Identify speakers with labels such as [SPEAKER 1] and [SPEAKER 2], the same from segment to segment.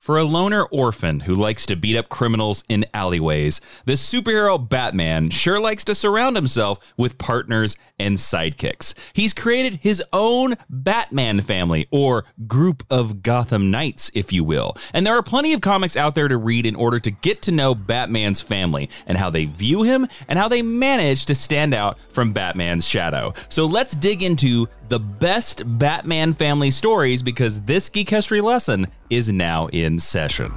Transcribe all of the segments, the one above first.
[SPEAKER 1] For a loner orphan who likes to beat up criminals in alleyways, the superhero Batman sure likes to surround himself with partners and sidekicks. He's created his own Batman family, or group of Gotham Knights, if you will. And there are plenty of comics out there to read in order to get to know Batman's family and how they view him and how they manage to stand out from Batman's shadow. So let's dig into the best Batman family stories, because this Geek History lesson is now in session.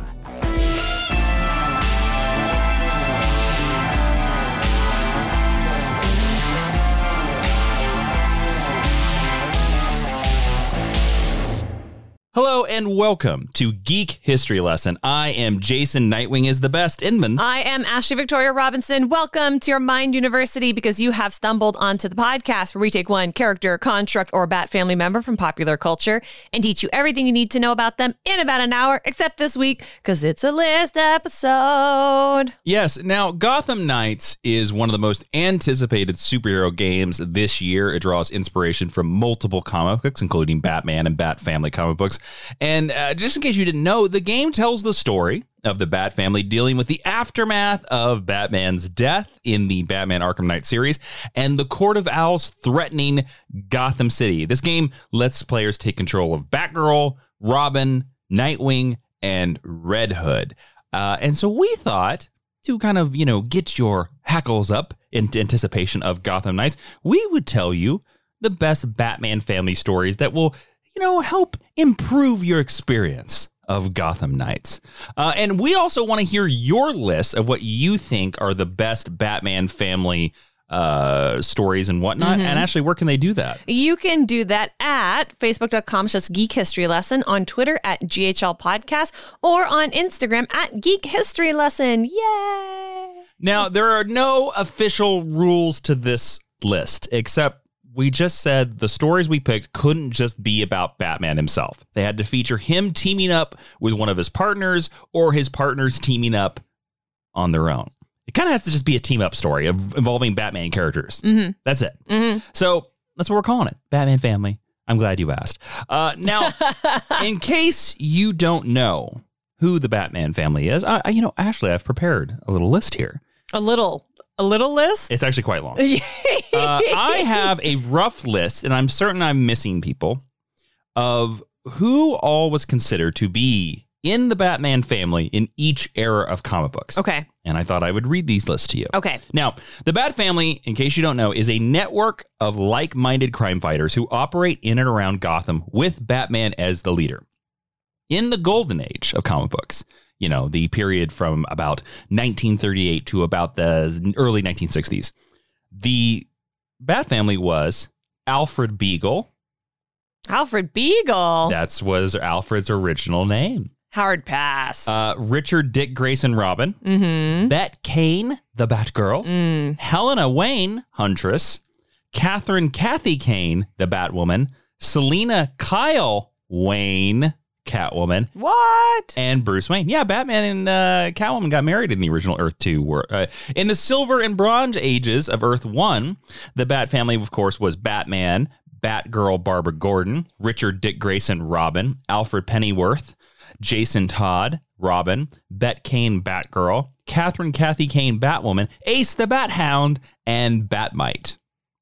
[SPEAKER 1] Hello and welcome to Geek History Lesson. I am Jason Nightwing is the best Inman.
[SPEAKER 2] I am Ashley Victoria Robinson. Welcome to your Mind University, because you have stumbled onto the podcast where we take one character, construct, or Bat family member from popular culture and teach you everything you need to know about them in about an hour, except this week, because it's a list episode.
[SPEAKER 1] Yes. Now, Gotham Knights is one of the most anticipated superhero games this year. It draws inspiration from multiple comic books, including Batman and Bat family comic books. And just in case you didn't know, the game tells the story of the Bat family dealing with the aftermath of Batman's death in the Batman Arkham Knight series and the Court of Owls threatening Gotham City. This game lets players take control of Batgirl, Robin, Nightwing, and Red Hood. And so we thought, to kind of, get your hackles up in anticipation of Gotham Knights, we would tell you the best Batman family stories that will help improve your experience of Gotham Knights. And we also want to hear your list of what you think are the best Batman family stories and whatnot. And Ashley, where can they do that?
[SPEAKER 2] You can do that at facebook.com/Geek History Lesson, on Twitter at GHL Podcast, or on Instagram at Geek History Lesson. Yay!
[SPEAKER 1] Now, there are no official rules to this list, except we just said the stories we picked couldn't just be about Batman himself. They had to feature him teaming up with one of his partners, or his partners teaming up on their own. It kind of has to just be a team up story involving Batman characters. That's it. So that's what we're calling it. Batman family. I'm glad you asked. Now, in case you don't know who the Batman family is, Ashley, I've prepared a little list here.
[SPEAKER 2] A little list?
[SPEAKER 1] It's actually quite long. I have a rough list, and I'm certain I'm missing people, of who all was considered to be in the Batman family in each era of comic books.
[SPEAKER 2] Okay.
[SPEAKER 1] And I thought I would read these lists to you.
[SPEAKER 2] Okay.
[SPEAKER 1] Now, the Bat family, in case you don't know, is a network of like-minded crime fighters who operate in and around Gotham with Batman as the leader. In the golden age of comic books, the period from about 1938 to about the early 1960s, the Bat family was Alfred Beagle.
[SPEAKER 2] Alfred Beagle?
[SPEAKER 1] That was Alfred's original name.
[SPEAKER 2] Hard pass.
[SPEAKER 1] Richard Dick Grayson Robin. Bet Kane, the Batgirl. Helena Wayne, Huntress. Catherine Kathy Kane, the Batwoman. Selena Kyle Wayne, Catwoman.
[SPEAKER 2] What?
[SPEAKER 1] And Bruce Wayne. Yeah, Batman and Catwoman got married in the original Earth 2. In the Silver and Bronze ages of Earth 1, the Bat family, of course, was Batman, Batgirl Barbara Gordon, Richard Dick Grayson Robin, Alfred Pennyworth, Jason Todd Robin, Bet Kane Batgirl, Catherine Kathy Kane Batwoman, Ace the Bat Hound, and Batmite.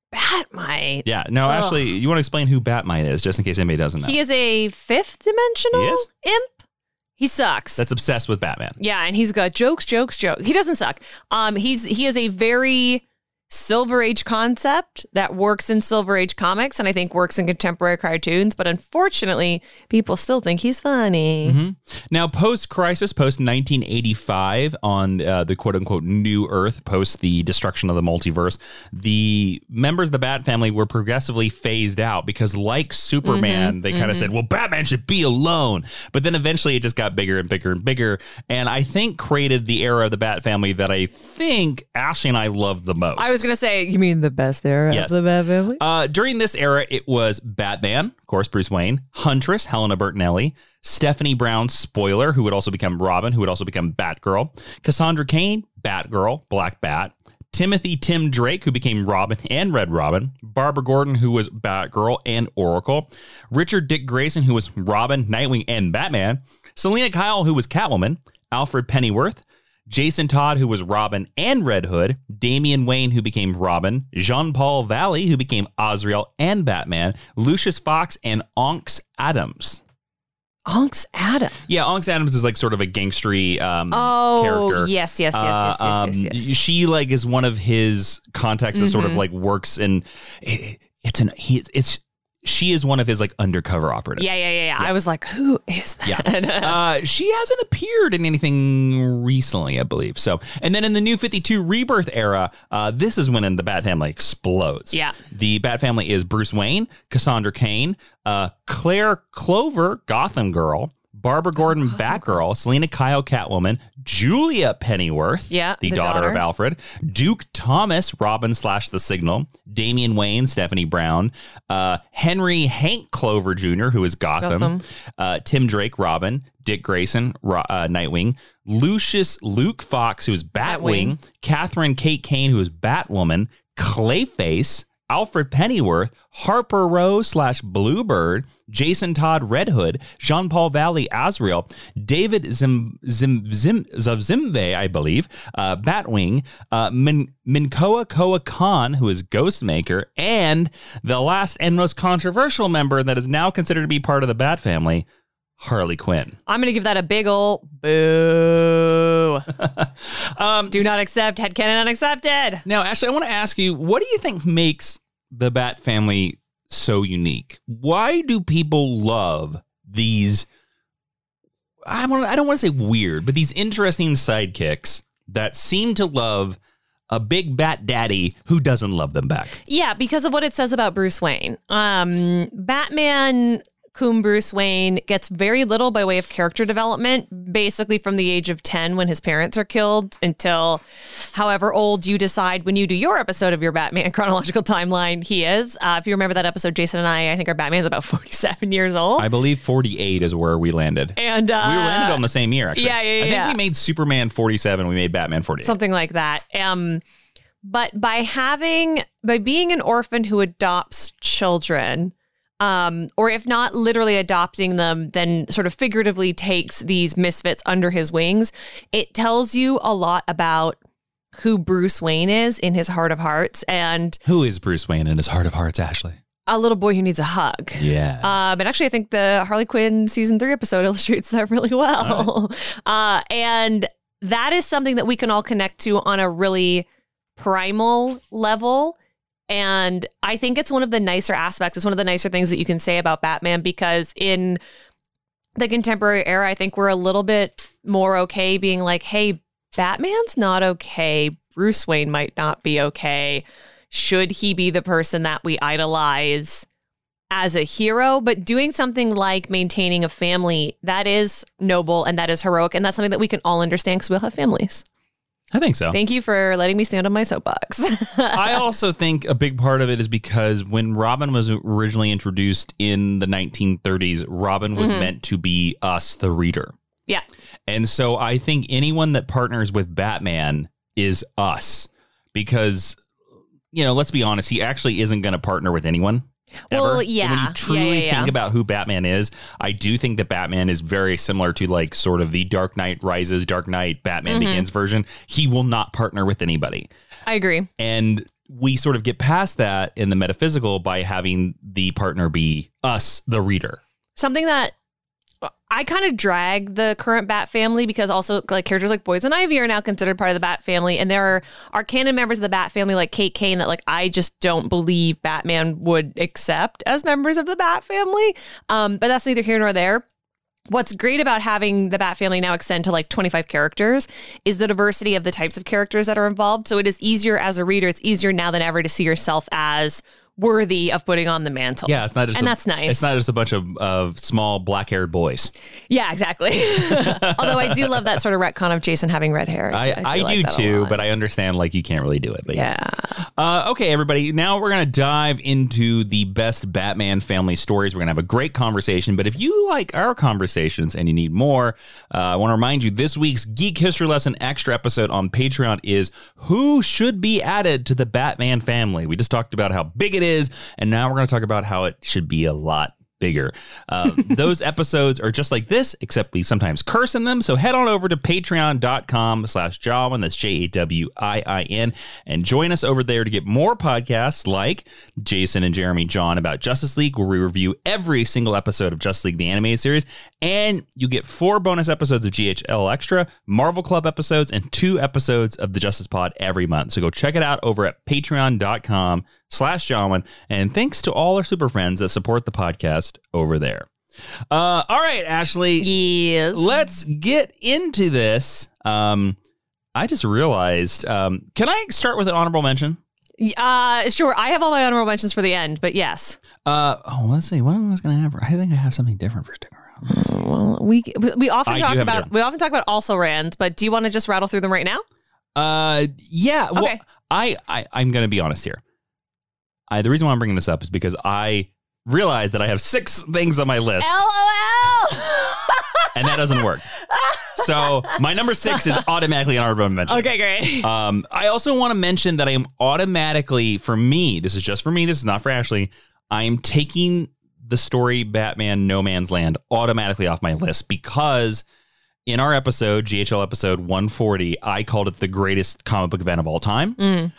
[SPEAKER 2] Batmite?
[SPEAKER 1] Yeah. No, Ashley, you want to explain who Batmite is, just in case anybody doesn't know?
[SPEAKER 2] He is a fifth dimensional imp. He sucks.
[SPEAKER 1] That's obsessed with Batman.
[SPEAKER 2] Yeah, and he's got jokes. He doesn't suck. He is a very Silver Age concept that works in Silver Age comics and I think works in contemporary cartoons, but unfortunately, people still think he's funny.
[SPEAKER 1] Now, post-crisis, post-1985, on the quote-unquote New Earth, post the destruction of the multiverse, the members of the Bat family were progressively phased out because, like Superman, they kind of said, well, Batman should be alone. But then eventually it just got bigger and bigger and bigger, and I think created the era of the Bat family that I think Ashley and I loved the most.
[SPEAKER 2] I was going to say, you mean the best era of the Bat family?
[SPEAKER 1] During this era, it was Batman, of course, Bruce Wayne, Huntress, Helena Bertinelli, Stephanie Brown, Spoiler, who would also become Robin, who would also become Batgirl, Cassandra Cain, Batgirl, Black Bat, Timothy Tim Drake, who became Robin and Red Robin. Barbara Gordon, who was Batgirl and Oracle. Richard Dick Grayson, who was Robin, Nightwing, and Batman. Selena Kyle, who was Catwoman. Alfred Pennyworth. Jason Todd, who was Robin and Red Hood. Damian Wayne, who became Robin. Jean-Paul Valley, who became Azrael and Batman. Lucius Fox, and Onks Adams.
[SPEAKER 2] Onks Adams.
[SPEAKER 1] Yeah, Onks Adams is like sort of a gangstery character.
[SPEAKER 2] Oh, yes.
[SPEAKER 1] She like is one of his contacts that sort of like works, and she is one of his like undercover operatives.
[SPEAKER 2] Yeah. I was like, who is that?
[SPEAKER 1] Yeah. She hasn't appeared in anything recently, I believe. So, and then in the New 52 Rebirth era, this is when the Bat family explodes.
[SPEAKER 2] Yeah.
[SPEAKER 1] The Bat family is Bruce Wayne, Cassandra Cain, Claire Clover, Gotham Girl, Barbara Gordon, Batgirl, Selena Kyle, Catwoman, Julia Pennyworth, the daughter of Alfred, Duke Thomas, Robin / The Signal, Damian Wayne, Stephanie Brown, Henry Hank Clover Jr., who is Gotham. Tim Drake, Robin, Dick Grayson, Nightwing, Lucius Luke Fox, who is Batwing, Catherine Kate Kane, who is Batwoman, Clayface, Alfred Pennyworth, Harper Row / Bluebird, Jason Todd Red Hood, Jean-Paul Valley Azrael, David Zimve, I believe, Batwing, Minkoa Koa Khan, who is Ghostmaker, and the last and most controversial member that is now considered to be part of the Bat family, Harley Quinn.
[SPEAKER 2] I'm going to give that a big ol' boo. Do not accept. Headcanon unaccepted.
[SPEAKER 1] Now, Ashley, I want to ask you, what do you think makes the Bat family so unique? Why do people love these, I don't want to say weird, but these interesting sidekicks that seem to love a big bat daddy who doesn't love them back?
[SPEAKER 2] Yeah, because of what it says about Bruce Wayne. Batman cum Bruce Wayne gets very little by way of character development, basically from the age of 10 when his parents are killed until however old you decide when you do your episode of your Batman chronological timeline he is. If you remember that episode, Jason and I think our Batman's about 47 years old.
[SPEAKER 1] I believe 48 is where we landed.
[SPEAKER 2] And
[SPEAKER 1] we landed on the same year, actually.
[SPEAKER 2] Yeah.
[SPEAKER 1] I think we made Superman 47, we made Batman 48.
[SPEAKER 2] Something like that. But by being an orphan who adopts children, or if not literally adopting them, then sort of figuratively takes these misfits under his wings, it tells you a lot about who Bruce Wayne is in his heart of hearts. And
[SPEAKER 1] who is Bruce Wayne in his heart of hearts, Ashley?
[SPEAKER 2] A little boy who needs a hug.
[SPEAKER 1] Yeah.
[SPEAKER 2] But actually, I think the Harley Quinn season 3 episode illustrates that really well. Right. And that is something that we can all connect to on a really primal level. And I think it's one of the nicer aspects. It's one of the nicer things that you can say about Batman, because in the contemporary era, I think we're a little bit more okay being like, hey, Batman's not okay. Bruce Wayne might not be okay. Should he be the person that we idolize as a hero? But doing something like maintaining a family, that is noble and that is heroic. And that's something that we can all understand because we all have families.
[SPEAKER 1] I think so.
[SPEAKER 2] Thank you for letting me stand on my soapbox.
[SPEAKER 1] I also think a big part of it is because when Robin was originally introduced in the 1930s, Robin was meant to be us, the reader.
[SPEAKER 2] Yeah.
[SPEAKER 1] And so I think anyone that partners with Batman is us, because, you know, let's be honest, he actually isn't going to partner with anyone.
[SPEAKER 2] Well,
[SPEAKER 1] ever.
[SPEAKER 2] yeah.
[SPEAKER 1] When you truly think about who Batman is, I do think that Batman is very similar to like sort of the Dark Knight Rises, Dark Knight, Batman Begins version. He will not partner with anybody.
[SPEAKER 2] I agree.
[SPEAKER 1] And we sort of get past that in the metaphysical by having the partner be us, the reader.
[SPEAKER 2] Something that I kind of drag the current Bat family, because also like characters like Poison Ivy are now considered part of the Bat family. And there are canon members of the Bat family like Kate Kane that like I just don't believe Batman would accept as members of the Bat family. But that's neither here nor there. What's great about having the Bat family now extend to like 25 characters is the diversity of the types of characters that are involved. So it is easier as a reader. It's easier now than ever to see yourself as worthy of putting on the mantle.
[SPEAKER 1] Yeah, it's not just
[SPEAKER 2] that's nice.
[SPEAKER 1] It's not just a bunch of small black-haired boys.
[SPEAKER 2] Yeah, exactly. Although I do love that sort of retcon of Jason having red hair.
[SPEAKER 1] I do too, but I understand like you can't really do it. But
[SPEAKER 2] yeah.
[SPEAKER 1] Yes. Okay, everybody. Now we're gonna dive into the best Batman family stories. We're gonna have a great conversation. But if you like our conversations and you need more, I want to remind you this week's Geek History Lesson extra episode on Patreon is who should be added to the Batman family. We just talked about how big it is, and now we're going to talk about how it should be a lot bigger. Those episodes are just like this, except we sometimes curse in them. So head on over to patreon.com/Jawin. That's JAWIIN, and join us over there to get more podcasts like Jason and Jeremy John about Justice League, where we review every single episode of Justice League, the animated series. And you get 4 bonus episodes of GHL Extra, Marvel Club episodes, and 2 episodes of the Justice Pod every month. So go check it out over at patreon.com/Jawin. And thanks to all our super friends that support the podcast over there. All right, Ashley.
[SPEAKER 2] Yes.
[SPEAKER 1] Let's get into this. I just realized, can I start with an honorable mention?
[SPEAKER 2] Sure. I have all my honorable mentions for the end, but yes.
[SPEAKER 1] Let's see. What am I going to have? I think I have something different for stick around.
[SPEAKER 2] Well, we often talk about also rans, but do you want to just rattle through them right now?
[SPEAKER 1] Yeah. Well,
[SPEAKER 2] okay.
[SPEAKER 1] I'm going to be honest here. The reason why I'm bringing this up is because I realized that I have 6 things on my list.
[SPEAKER 2] LOL.
[SPEAKER 1] And that doesn't work. So my number 6 is automatically an honorable mention.
[SPEAKER 2] Okay, great.
[SPEAKER 1] I also want to mention that I am automatically, for me, this is just for me, this is not for Ashley, I am taking the story Batman No Man's Land automatically off my list because in our episode, GHL episode 140, I called it the greatest comic book event of all time.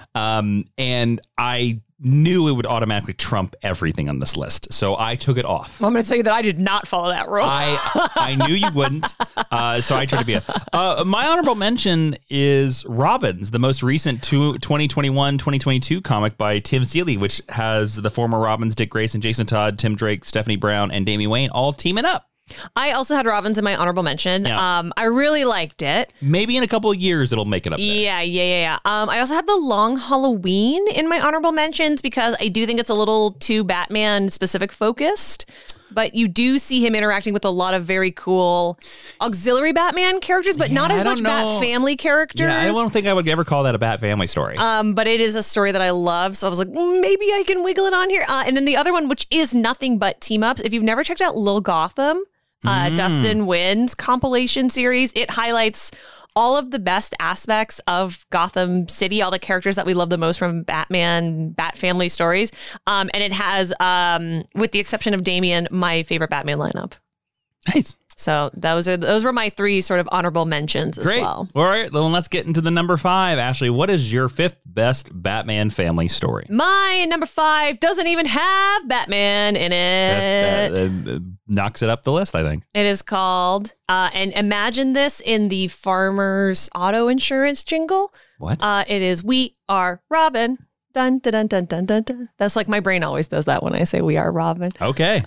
[SPEAKER 1] And I knew it would automatically trump everything on this list. So I took it off.
[SPEAKER 2] Well, I'm going to tell you that I did not follow that rule.
[SPEAKER 1] I knew you wouldn't. So I tried to be my honorable mention is Robins, the most recent 2021-2022 comic by Tim Seeley, which has the former Robins, Dick Grayson, Jason Todd, Tim Drake, Stephanie Brown, and Damian Wayne all teaming up.
[SPEAKER 2] I also had Robins in my honorable mention. Yeah. I really liked it.
[SPEAKER 1] Maybe in a couple of years it'll make it up there.
[SPEAKER 2] Yeah. I also had The Long Halloween in my honorable mentions because I do think it's a little too Batman specific focused. But you do see him interacting with a lot of very cool auxiliary Batman characters, but not as much Bat Family characters.
[SPEAKER 1] Yeah, I don't think I would ever call that a Bat Family story.
[SPEAKER 2] But it is a story that I love. So I was like, maybe I can wiggle it on here. And then the other one, which is nothing but team ups. If you've never checked out Lil Gotham, Dustin Nguyen's compilation series, it highlights all of the best aspects of Gotham City, all the characters that we love the most from Batman, Bat Family stories. And it has, with the exception of Damian, my favorite Batman lineup.
[SPEAKER 1] Nice.
[SPEAKER 2] So those were my 3 sort of honorable mentions as well.
[SPEAKER 1] All right, well, let's get into the number 5. Ashley, what is your 5th best Batman family story?
[SPEAKER 2] My number 5 doesn't even have Batman in it.
[SPEAKER 1] That knocks it up the list, I think.
[SPEAKER 2] It is called, and imagine this in the Farmers Auto Insurance jingle.
[SPEAKER 1] What?
[SPEAKER 2] It is We Are Robin. Dun, dun, dun, dun, dun, dun, dun. That's like my brain always does that when I say We Are Robin.
[SPEAKER 1] Okay.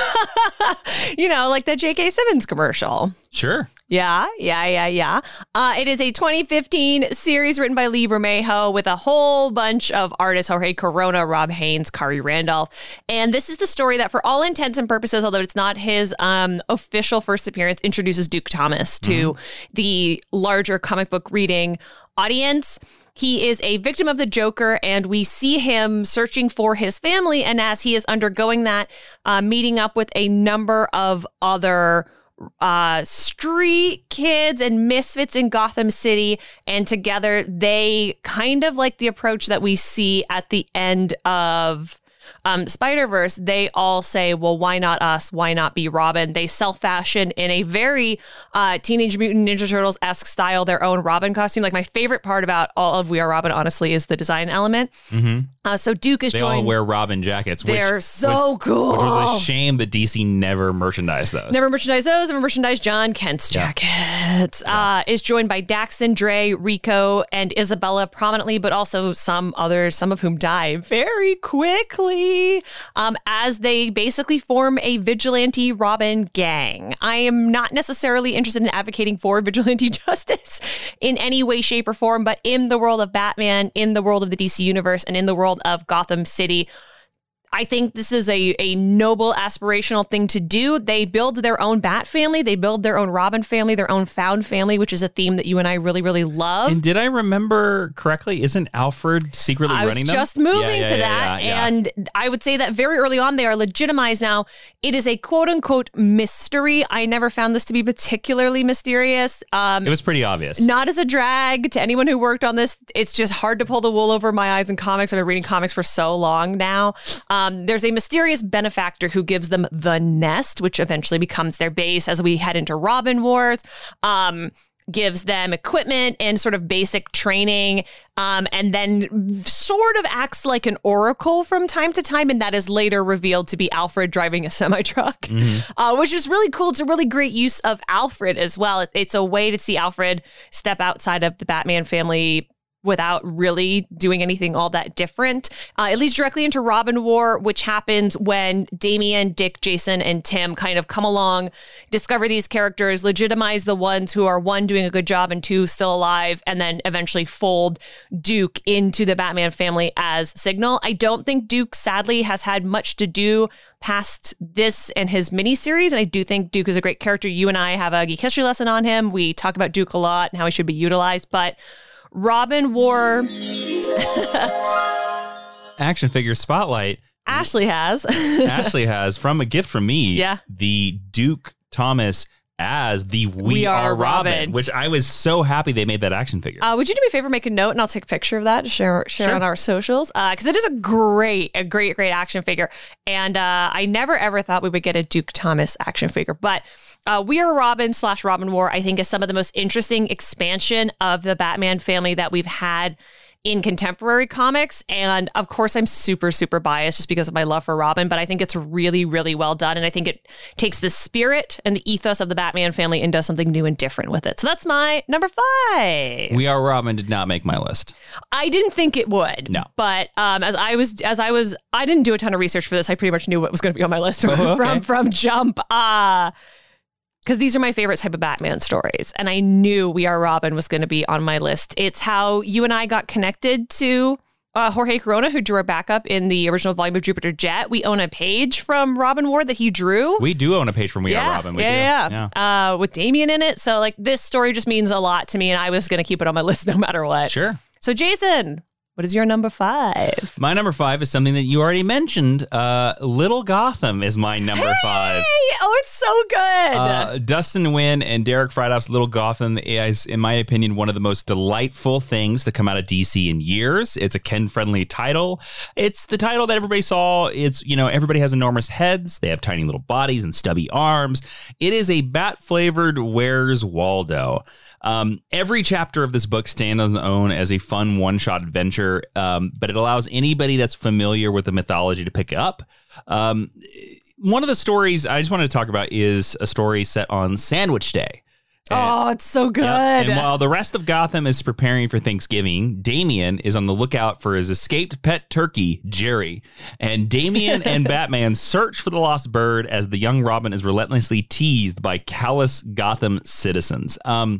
[SPEAKER 2] You know, like the J.K. Simmons commercial.
[SPEAKER 1] Sure.
[SPEAKER 2] Yeah. It is a 2015 series written by Lee Bermejo with a whole bunch of artists: Jorge Corona, Rob Haynes, Kari Randolph. And this is the story that, for all intents and purposes, although it's not his official first appearance, introduces Duke Thomas to the larger comic book reading audience. He is a victim of the Joker, and we see him searching for his family. And as he is undergoing that, meeting up with a number of other street kids and misfits in Gotham City. And together, they kind of like the approach that we see at the end of Spider-Verse. They all say, well, why not us? Why not be Robin? They self-fashion in a very Teenage Mutant Ninja Turtles-esque style their own Robin costume. Like, my favorite part about all of We Are Robin, honestly, is the design element. So Duke is joined.
[SPEAKER 1] They all wear Robin jackets.
[SPEAKER 2] They're so cool.
[SPEAKER 1] Which was a shame that DC never merchandised those.
[SPEAKER 2] Never merchandised John Kent's jackets. Is joined by Daxton, Dre, Rico, and Isabella prominently, but also some others, some of whom die very quickly. As they basically form a vigilante Robin gang. I am not necessarily interested in advocating for vigilante justice in any way, shape, or form, but in the world of Batman, in the world of the DC universe, and in the world of Gotham City, I think this is a noble, aspirational thing to do. They build their own Bat family. They build their own Robin family, their own found family, which is a theme that you and I really, really love.
[SPEAKER 1] And did I remember correctly? Isn't Alfred secretly running them?
[SPEAKER 2] I was just moving to that. And I would say that very early on, they are legitimized now. It is a quote unquote mystery. I never found this to be particularly mysterious.
[SPEAKER 1] It was pretty obvious.
[SPEAKER 2] Not as a drag to anyone who worked on this. It's just hard to pull the wool over my eyes in comics. I've been reading comics for so long now. There's a mysterious benefactor who gives them the nest, which eventually becomes their base as we head into Robin Wars. Gives them equipment and sort of basic training, and then sort of acts like an oracle from time to time. And that is later revealed to be Alfred driving a semi-truck, which is really cool. It's a really great use of Alfred as well. It's a way to see Alfred step outside of the Batman family without really doing anything all that different. It leads directly into Robin War, which happens when Damian, Dick, Jason, and Tim kind of come along, discover these characters, legitimize the ones who are, one, doing a good job, and two, still alive, and then eventually fold Duke into the Batman family as Signal. I don't think Duke, sadly, has had much to do past this and his miniseries, and I do think Duke is a great character. You and I have a geek history lesson on him. We talk about Duke a lot and how he should be utilized, but Robin War.
[SPEAKER 1] Action figure spotlight.
[SPEAKER 2] Ashley has.
[SPEAKER 1] Ashley has, from a gift from me,
[SPEAKER 2] yeah,
[SPEAKER 1] the Duke Thomas as the We Are Robin, which I was so happy they made that action figure.
[SPEAKER 2] Would you do me a favor, make a note, and I'll take a picture of that to share on our socials? Because it is a great action figure. And I never, ever thought we would get a Duke Thomas action figure. But We Are Robin / Robin War, I think, is some of the most interesting expansion of the Batman family that we've had in contemporary comics. And of course, I'm super, super biased just because of my love for Robin, but I think it's really, really well done. And I think it takes the spirit and the ethos of the Batman family and does something new and different with it. So that's my number 5.
[SPEAKER 1] We Are Robin did not make my list.
[SPEAKER 2] I didn't think it would.
[SPEAKER 1] No.
[SPEAKER 2] But I didn't do a ton of research for this. I pretty much knew what was going to be on my list from jump. Because these are my favorite type of Batman stories. And I knew We Are Robin was going to be on my list. It's how you and I got connected to Jorge Corona, who drew our backup in the original volume of Jupiter Jet. We own a page from Robin War that he drew.
[SPEAKER 1] We do own a page from We Are Robin.
[SPEAKER 2] Yeah. With Damian in it. So like this story just means a lot to me, and I was going to keep it on my list no matter what.
[SPEAKER 1] Sure.
[SPEAKER 2] So Jason, what is your number 5?
[SPEAKER 1] My number 5 is something that you already mentioned. Little Gotham is my number 5.
[SPEAKER 2] Oh, it's so good.
[SPEAKER 1] Dustin Nguyen and Derek Freidoff's Little Gotham is, in my opinion, one of the most delightful things to come out of DC in years. It's a Ken-friendly title. It's the title that everybody saw. It's, everybody has enormous heads. They have tiny little bodies and stubby arms. It is a bat-flavored Where's Waldo. Every chapter of this book stands on its own as a fun one-shot adventure, but it allows anybody that's familiar with the mythology to pick it up. One of the stories I just wanted to talk about is a story set on Sandwich Day.
[SPEAKER 2] It's so good.
[SPEAKER 1] Yep. And while the rest of Gotham is preparing for Thanksgiving, Damian is on the lookout for his escaped pet turkey, Jerry. And Damian and Batman search for the lost bird as the young Robin is relentlessly teased by callous Gotham citizens.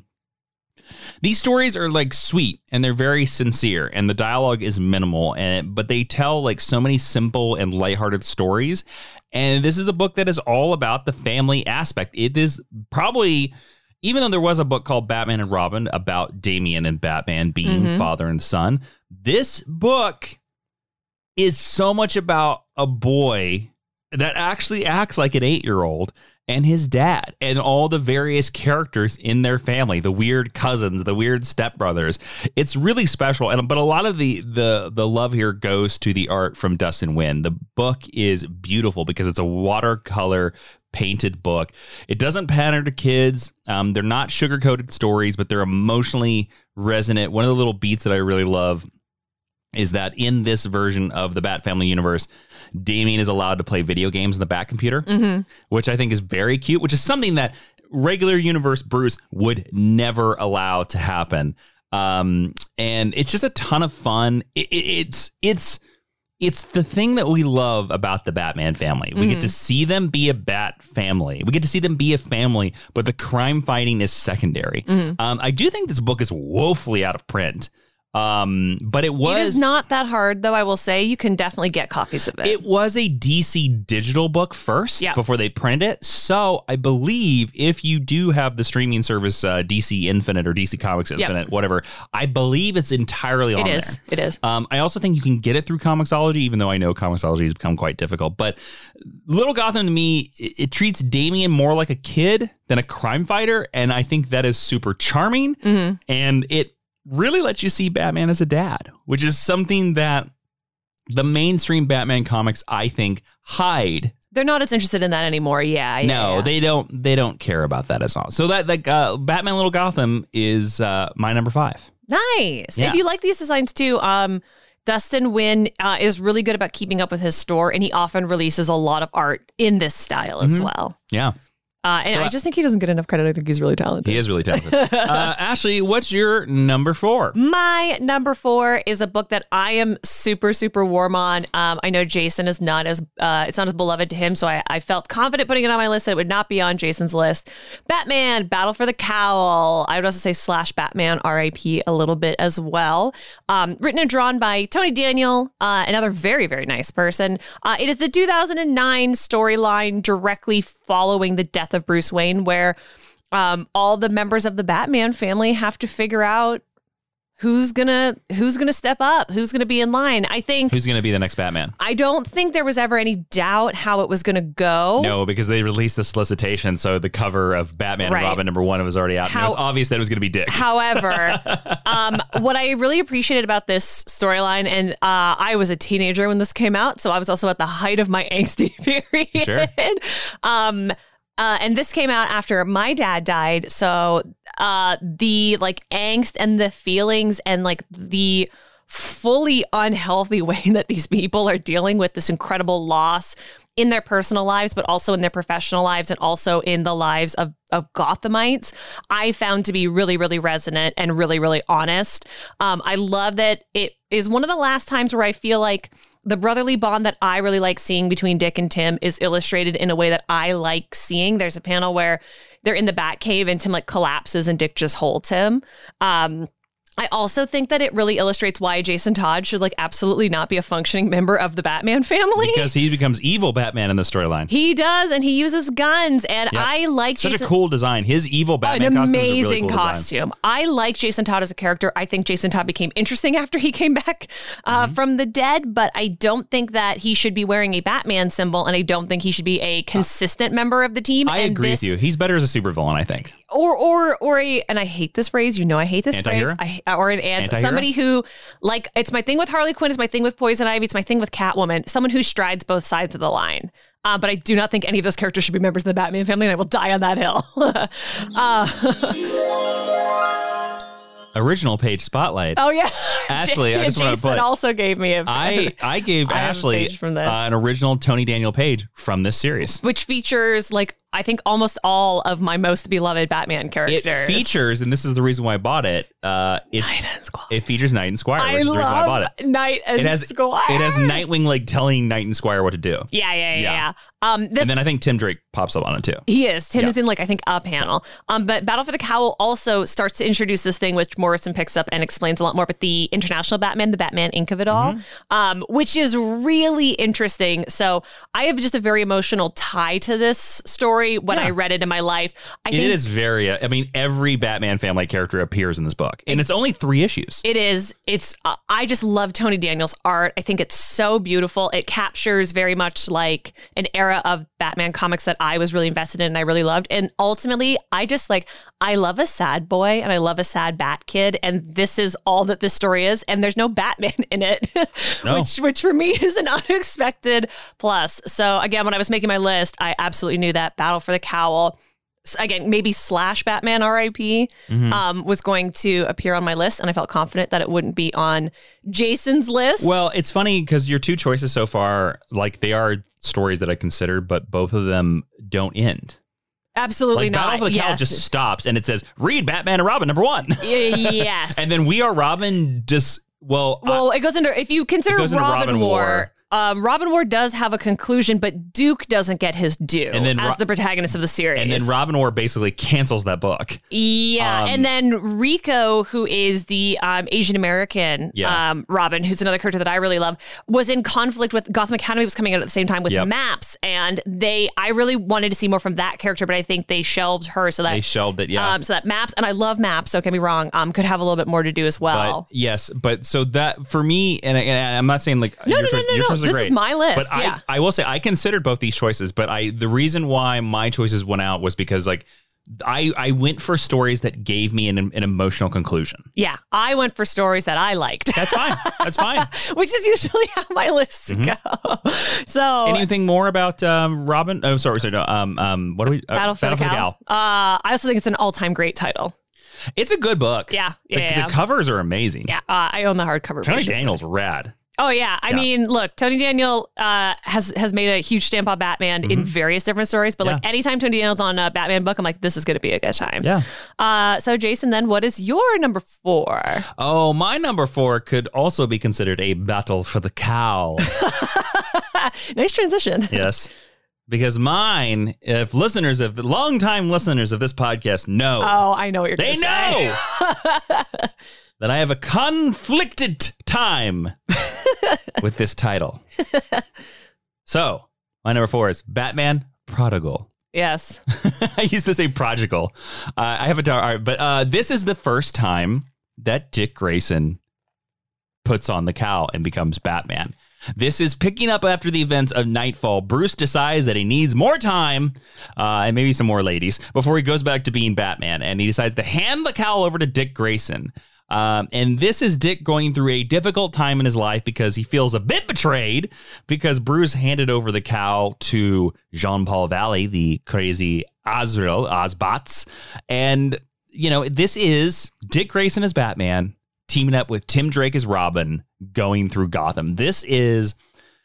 [SPEAKER 1] These stories are like sweet and they're very sincere, and the dialogue is minimal, but they tell like so many simple and lighthearted stories. And this is a book that is all about the family aspect. It is probably, even though there was a book called Batman and Robin about Damian and Batman being father and son, this book is so much about a boy that actually acts like an 8-year-old and his dad and all the various characters in their family, the weird cousins, the weird stepbrothers. It's really special. But a lot of the love here goes to the art from Dustin Nguyen. The book is beautiful because it's a watercolor painted book. It doesn't pander to kids. They're not sugar-coated stories, but they're emotionally resonant. One of the little beats that I really love is that in this version of the Bat Family universe, Damian is allowed to play video games in the Bat computer, which I think is very cute, which is something that regular universe Bruce would never allow to happen. And it's just a ton of fun. It's the thing that we love about the Batman family. We get to see them be a Bat family. We get to see them be a family, but the crime fighting is secondary. I do think this book is woefully out of print. But it
[SPEAKER 2] is not that hard, though. I will say you can definitely get copies of it.
[SPEAKER 1] It was a DC digital book first before they printed it. So I believe if you do have the streaming service DC Infinite or DC Comics Infinite, whatever, I believe it's entirely on there.
[SPEAKER 2] It is.
[SPEAKER 1] I also think you can get it through Comixology, even though I know Comixology has become quite difficult. But Little Gotham to me, it treats Damian more like a kid than a crime fighter. And I think that is super charming. Mm-hmm. And it really lets you see Batman as a dad, which is something that the mainstream Batman comics, I think, hide.
[SPEAKER 2] They're not as interested in that anymore.
[SPEAKER 1] No, they don't care about that as well. So that Batman Little Gotham is my number 5.
[SPEAKER 2] Nice. Yeah. If you like these designs too, Dustin Nguyen is really good about keeping up with his store, and he often releases a lot of art in this style as well.
[SPEAKER 1] Yeah.
[SPEAKER 2] I just think he doesn't get enough credit. I think he's really talented.
[SPEAKER 1] He is really talented. Ashley, what's your number 4?
[SPEAKER 2] My number 4 is a book that I am super, super warm on. I know Jason is not as it's not as beloved to him, so I felt confident putting it on my list that it would not be on Jason's list. Batman, Battle for the Cowl. I would also say / Batman RIP a little bit as well. Written and drawn by Tony Daniel, another very, very nice person. It is the 2009 storyline directly following the death of Bruce Wayne, where all the members of the Batman family have to figure out who's gonna step up, who's gonna be in line. I think
[SPEAKER 1] who's gonna be the next Batman.
[SPEAKER 2] I don't think there was ever any doubt how it was gonna go.
[SPEAKER 1] No, because they released the solicitation, so the cover of Batman and Robin number 1 was already out. And it was obvious that it was gonna be Dick.
[SPEAKER 2] However, what I really appreciated about this storyline, and I was a teenager when this came out, so I was also at the height of my angsty period.
[SPEAKER 1] Sure.
[SPEAKER 2] And this came out after my dad died. So the angst and the feelings and the fully unhealthy way that these people are dealing with this incredible loss in their personal lives, but also in their professional lives and also in the lives of Gothamites, I found to be really, really resonant and really, really honest. I love that it is one of the last times where I feel like the brotherly bond that I really like seeing between Dick and Tim is illustrated in a way that I like seeing. There's a panel where they're in the Batcave and Tim collapses and Dick just holds him. I also think that it really illustrates why Jason Todd should absolutely not be a functioning member of the Batman family.
[SPEAKER 1] Because he becomes evil Batman in the storyline.
[SPEAKER 2] He does, and he uses guns, and I like
[SPEAKER 1] such a cool design. His evil Batman costume is a really cool
[SPEAKER 2] costume. Design. I like Jason Todd as a character. I think Jason Todd became interesting after he came back from the dead, but I don't think that he should be wearing a Batman symbol, and I don't think he should be a consistent member of the team.
[SPEAKER 1] I agree with you. He's better as a supervillain, I think.
[SPEAKER 2] Or a, and I hate this phrase, I hate this
[SPEAKER 1] Anti-hero?
[SPEAKER 2] phrase, or an somebody who, it's my thing with Harley Quinn, it's my thing with Poison Ivy, it's my thing with Catwoman, someone who strides both sides of the line. But I do not think any of those characters should be members of the Batman family, and I will die on that hill.
[SPEAKER 1] Original page spotlight.
[SPEAKER 2] Oh yeah,
[SPEAKER 1] Ashley. I just want to put.
[SPEAKER 2] Also gave me a.
[SPEAKER 1] I gave Ashley
[SPEAKER 2] from this.
[SPEAKER 1] An original Tony Daniel page from this series,
[SPEAKER 2] which features I think almost all of my most beloved Batman characters.
[SPEAKER 1] It features, and this is the reason why I bought it.
[SPEAKER 2] Knight and Squire.
[SPEAKER 1] It features Knight and Squire, which is the reason why I bought it.
[SPEAKER 2] Knight and Squire.
[SPEAKER 1] It has Nightwing telling Knight and Squire what to do.
[SPEAKER 2] Yeah.
[SPEAKER 1] And then I think Tim Drake pops up on it too.
[SPEAKER 2] He is. Tim is in I think a panel. But Battle for the Cowl also starts to introduce this thing which Morrison picks up and explains a lot more. But the International Batman, the Batman Inc. of it all, which is really interesting. So I have just a very emotional tie to this story when I read it in my life. I think
[SPEAKER 1] it is very, every Batman family character appears in this book. And it's only 3 issues.
[SPEAKER 2] It is. I just love Tony Daniel's art. I think it's so beautiful. It captures very much an era of Batman comics that I was really invested in and I really loved. And ultimately, I just I love a sad boy and I love a sad Bat kid. And this is all that this story is. And there's no Batman in it, which for me is an unexpected plus. So again, when I was making my list, I absolutely knew that Battle for the Cowl, again, maybe / Batman RIP was going to appear on my list. And I felt confident that it wouldn't be on Jason's list.
[SPEAKER 1] Well, it's funny because your 2 choices so far, they are stories that I considered, but both of them don't end.
[SPEAKER 2] Absolutely not.
[SPEAKER 1] Battle for the Cowl just stops and it says, read Batman and Robin number 1.
[SPEAKER 2] Yes.
[SPEAKER 1] And then We Are Robin just... Well,
[SPEAKER 2] it goes into, if you consider Robin War, Robin War does have a conclusion, but Duke doesn't get his due as the protagonist of the series.
[SPEAKER 1] And then Robin War basically cancels that book.
[SPEAKER 2] Yeah. And then Rico, who is the Asian American Robin, who's another character that I really love, was in conflict with Gotham Academy was coming out at the same time with Maps. And I really wanted to see more from that character, but I think they shelved her. So that
[SPEAKER 1] they shelved it, yeah.
[SPEAKER 2] So that Maps, and I love Maps, so don't get me wrong, could have a little bit more to do as well.
[SPEAKER 1] But so that for me, and I'm not saying like your choices are great.
[SPEAKER 2] This is my list.
[SPEAKER 1] But I will say I considered both these choices, but the reason why my choices went out was because like I went for stories that gave me an emotional conclusion.
[SPEAKER 2] Yeah, I went for stories that I liked.
[SPEAKER 1] That's fine. That's fine.
[SPEAKER 2] Which is usually how my lists go. So
[SPEAKER 1] anything more about Robin? Oh, sorry. No. What are we?
[SPEAKER 2] Battle for the Cow. I also think it's an all-time great title.
[SPEAKER 1] It's a good book.
[SPEAKER 2] The
[SPEAKER 1] covers are amazing.
[SPEAKER 2] Yeah, I own the hardcover.
[SPEAKER 1] Tony Daniel's rad.
[SPEAKER 2] Oh, yeah. I mean, look, Tony Daniel has made a huge stamp on Batman in various different stories. But like anytime Tony Daniel's on a Batman book, I'm like, this is going to be a good time.
[SPEAKER 1] Yeah.
[SPEAKER 2] So, Jason, then what is your number 4?
[SPEAKER 1] Oh, my number 4 could also be considered a battle for the cow.
[SPEAKER 2] Nice transition.
[SPEAKER 1] Yes. Because mine, if longtime listeners of this podcast know.
[SPEAKER 2] Oh, I know what you're going to say.
[SPEAKER 1] They know that I have a conflicted time with this title. So, my number 4 is Batman Prodigal.
[SPEAKER 2] Yes.
[SPEAKER 1] I used to say prodigal. I have but this is the first time that Dick Grayson puts on the cowl and becomes Batman. This is picking up after the events of Nightfall. Bruce decides that he needs more time and maybe some more ladies before he goes back to being Batman. And he decides to hand the cowl over to Dick Grayson. And this is Dick going through a difficult time in his life because he feels a bit betrayed because Bruce handed over the cowl to Jean-Paul Valley, the crazy Azrael Ozbots. And, this is Dick Grayson as Batman teaming up with Tim Drake as Robin going through Gotham. This is,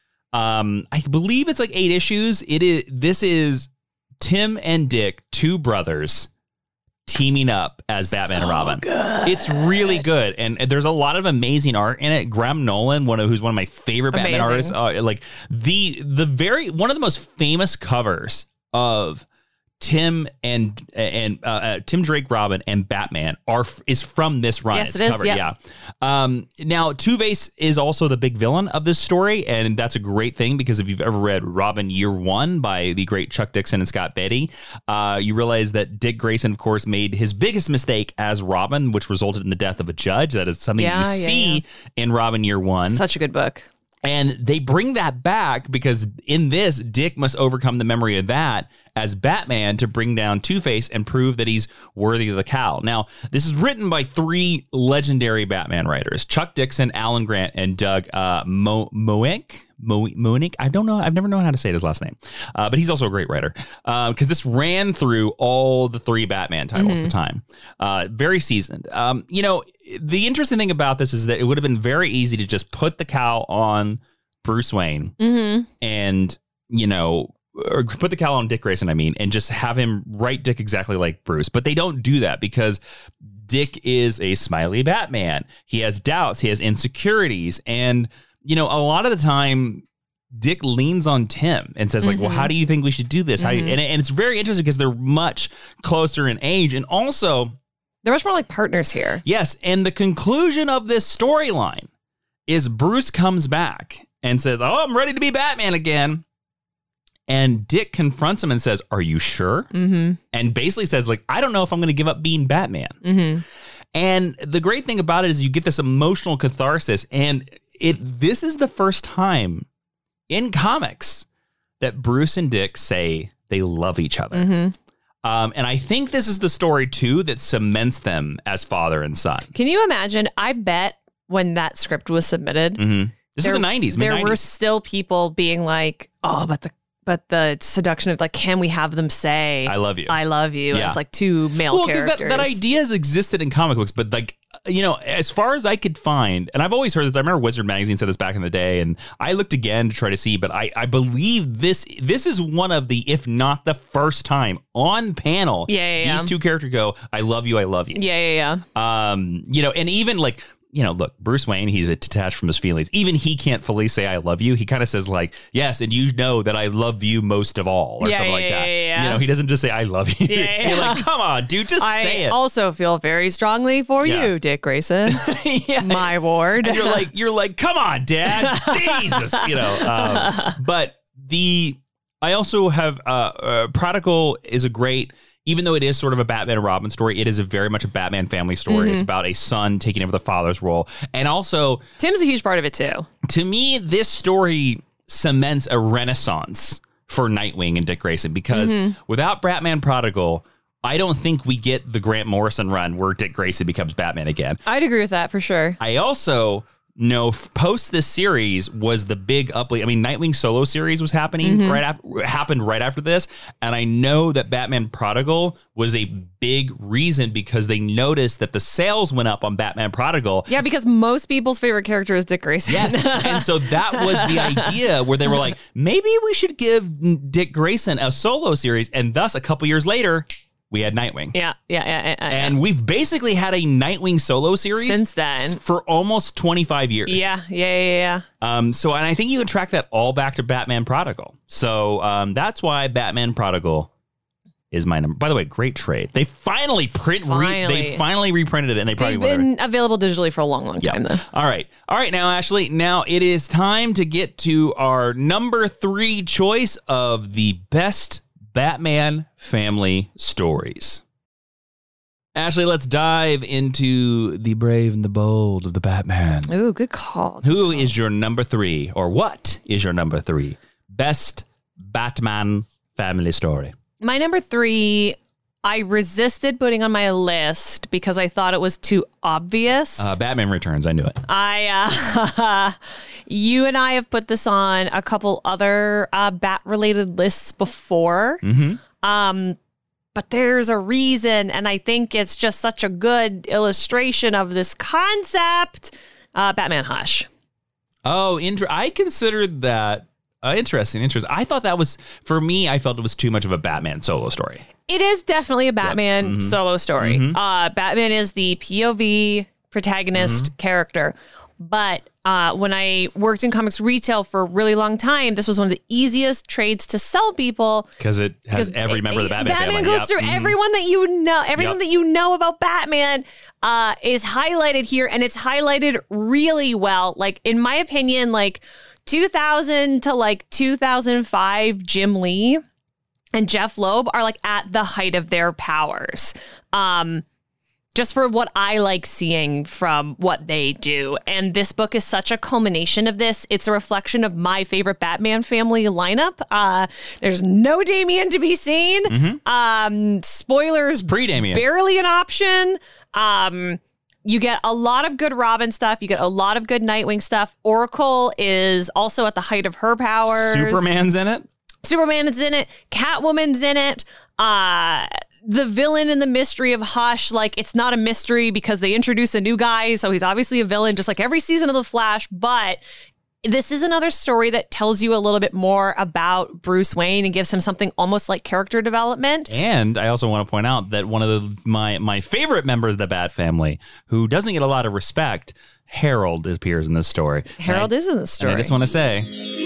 [SPEAKER 1] I believe it's like 8 issues. This is Tim and Dick, 2 brothers, teaming up as Batman and Robin.
[SPEAKER 2] Good.
[SPEAKER 1] It's really good. And there's a lot of amazing art in it. Graham Nolan, who's one of my favorite Batman artists, like one of the most famous covers of Tim and Tim Drake Robin and Batman is from this run.
[SPEAKER 2] Yes, it is.
[SPEAKER 1] Covered. Yeah. Now Two-Face is also the big villain of this story, and that's a great thing because if you've ever read Robin Year One by the great Chuck Dixon and Scott Beatty, you realize that Dick Grayson, of course, made his biggest mistake as Robin, which resulted in the death of a judge. That is something you see in Robin Year One.
[SPEAKER 2] Such a good book.
[SPEAKER 1] And they bring that back because in this, Dick must overcome the memory of that as Batman to bring down Two-Face and prove that he's worthy of the cowl. Now, this is written by 3 legendary Batman writers, Chuck Dixon, Alan Grant, and Doug Moench. I don't know. I've never known how to say his last name, but he's also a great writer because this ran through all the 3 Batman titles at the time. Very seasoned. The interesting thing about this is that it would have been very easy to just put the cowl on Bruce Wayne and, or put the cowl on Dick Grayson, and just have him write Dick exactly like Bruce. But they don't do that because Dick is a smiley Batman. He has doubts. He has insecurities. And, a lot of the time, Dick leans on Tim and says, well, how do you think we should do this? And it's very interesting because they're much closer in age. And also,
[SPEAKER 2] they're much more like partners here.
[SPEAKER 1] Yes. And the conclusion of this storyline is Bruce comes back and says, I'm ready to be Batman again. And Dick confronts him and says, are you sure? And basically says, I don't know if I'm going to give up being Batman. And the great thing about it is you get this emotional catharsis. And this is the first time in comics that Bruce and Dick say they love each other. And I think this is the story, too, that cements them as father and son.
[SPEAKER 2] Can you imagine? I bet when that script was submitted,
[SPEAKER 1] this is the 90s,
[SPEAKER 2] there
[SPEAKER 1] mid-90s.
[SPEAKER 2] were still people being like, oh, but the seduction of can we have them say, I love you. I love you.
[SPEAKER 1] Yeah.
[SPEAKER 2] As 2 male characters.
[SPEAKER 1] Well, because that idea has existed in comic books, but as far as I could find, and I've always heard this, I remember Wizard Magazine said this back in the day, and I looked again to try to see, but I believe this is one of the, if not the first time on panel, these 2 characters go, I love you, I love you.
[SPEAKER 2] Yeah.
[SPEAKER 1] And even look, Bruce Wayne, he's detached from his feelings. Even he can't fully say I love you. He kind of says like, yes, and you know that I love you most of all, or something like that.
[SPEAKER 2] Yeah.
[SPEAKER 1] He doesn't just say I love you.
[SPEAKER 2] Yeah.
[SPEAKER 1] You're like, come on, dude, just say it.
[SPEAKER 2] I also feel very strongly for you, Dick Grayson. My ward.
[SPEAKER 1] And you're like, come on, Dad. Jesus, But I also have Prodigal is a great. Even though it is sort of a Batman and Robin story, it is very much a Batman family story. It's about a son taking over the father's role. And also...
[SPEAKER 2] Tim's a huge part of it, too.
[SPEAKER 1] To me, this story cements a renaissance for Nightwing and Dick Grayson. Because without Batman Prodigal, I don't think we get the Grant Morrison run where Dick Grayson becomes Batman again.
[SPEAKER 2] I'd agree with that, for sure.
[SPEAKER 1] I also... No, post this series was the big uplink. I mean, Nightwing solo series was happening happened right after this, and I know that Batman Prodigal was a big reason because they noticed that the sales went up on Batman Prodigal.
[SPEAKER 2] Yeah, because most people's favorite character is Dick Grayson.
[SPEAKER 1] Yes, and so that was the idea where they were like, maybe we should give Dick Grayson a solo series, and thus a couple years later. We had Nightwing.
[SPEAKER 2] Yeah.
[SPEAKER 1] And we've basically had a Nightwing solo series
[SPEAKER 2] since then
[SPEAKER 1] for almost 25 years.
[SPEAKER 2] Yeah.
[SPEAKER 1] So, and I think you can track that all back to Batman Prodigal. So that's why Batman Prodigal is my number. By the way, great trade. They finally reprinted it, and
[SPEAKER 2] they've been available digitally for a long time, though.
[SPEAKER 1] All right. Now, Ashley, now it is time to get to our number 3 choice of the best Batman family stories. Ashley, let's dive into the brave and the bold of the Batman.
[SPEAKER 2] Ooh, good call.
[SPEAKER 1] Who is your number 3, or what is your number 3 best Batman family story?
[SPEAKER 2] My number 3, I resisted putting on my list because I thought it was too obvious.
[SPEAKER 1] Batman Returns, I knew it.
[SPEAKER 2] You and I have put this on a couple other Bat-related lists before. But there's a reason, and I think it's just such a good illustration of this concept. Batman Hush.
[SPEAKER 1] Oh, I considered that interesting. I thought that was, for me, I felt it was too much of a Batman solo story.
[SPEAKER 2] It is definitely a Batman solo story. Batman is the POV protagonist character. But when I worked in comics retail for a really long time, this was one of the easiest trades to sell people.
[SPEAKER 1] Because it has every member of the Batman family.
[SPEAKER 2] Batman goes through everyone that you know. Everything that you know about Batman is highlighted here. And it's highlighted really well. Like, in my opinion, like 2000 to like 2005, Jim Lee and Jeff Loeb are like at the height of their powers. Just for what I like seeing from what they do. And this book is such a culmination of this. It's a reflection of my favorite Batman family lineup. There's no Damian to be seen. Spoilers,
[SPEAKER 1] pre-Damian.
[SPEAKER 2] Barely an option. You get a lot of good Robin stuff. You get a lot of good Nightwing stuff. Oracle is also at the height of her powers.
[SPEAKER 1] Superman's in it. Catwoman's in it. The villain in the mystery of Hush, like, it's not a mystery because they introduce a new guy, so he's obviously a villain, just like every season of The Flash. But this is another story that tells you a little bit more about Bruce Wayne and gives him something almost like character development. And I also want to point out that one of my favorite members of the Bat family, who doesn't get a lot of respect, Harold, appears in this story. Harold is in this story. And I just want to say,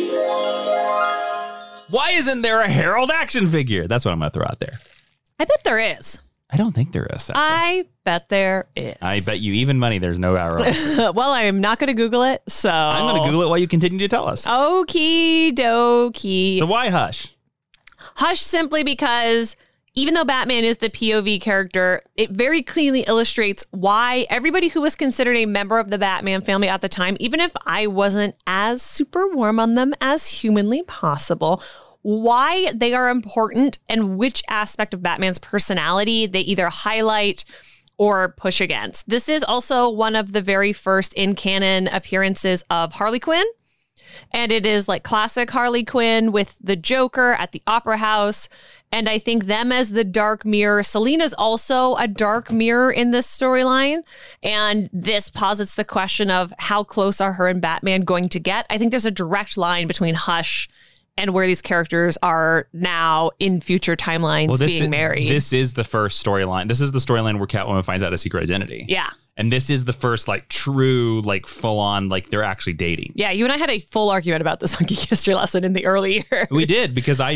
[SPEAKER 1] why isn't there a Harold action figure? That's what I'm going to throw out there. I bet there is. I don't think there is. I bet there is. I bet you even money there's no Harold. Well, I am not going to Google it, so I'm going to Google it while you continue to tell us. Okie dokie. So why Hush? Hush simply because even though Batman is the POV character, it very clearly illustrates why everybody who was considered a member of the Batman family at the time, even if I wasn't as super warm on them as humanly possible, why they are important and which aspect of Batman's personality they either highlight or push against. This is also one of the very first in-canon appearances of Harley Quinn. And it is like classic Harley Quinn with the Joker at the Opera House. And I think them as the dark mirror. Selina's also a dark mirror in this storyline. And this posits the question of how close are her and Batman going to get? I think there's a direct line between Hush and where these characters are now in future timelines being married. This is the first storyline. This is the storyline where Catwoman finds out a secret identity. Yeah. And this is the first like true, like full on, like they're actually dating.
[SPEAKER 2] Yeah, you and I had a full argument about this on Geek History Lesson in the early years.
[SPEAKER 1] We did, because I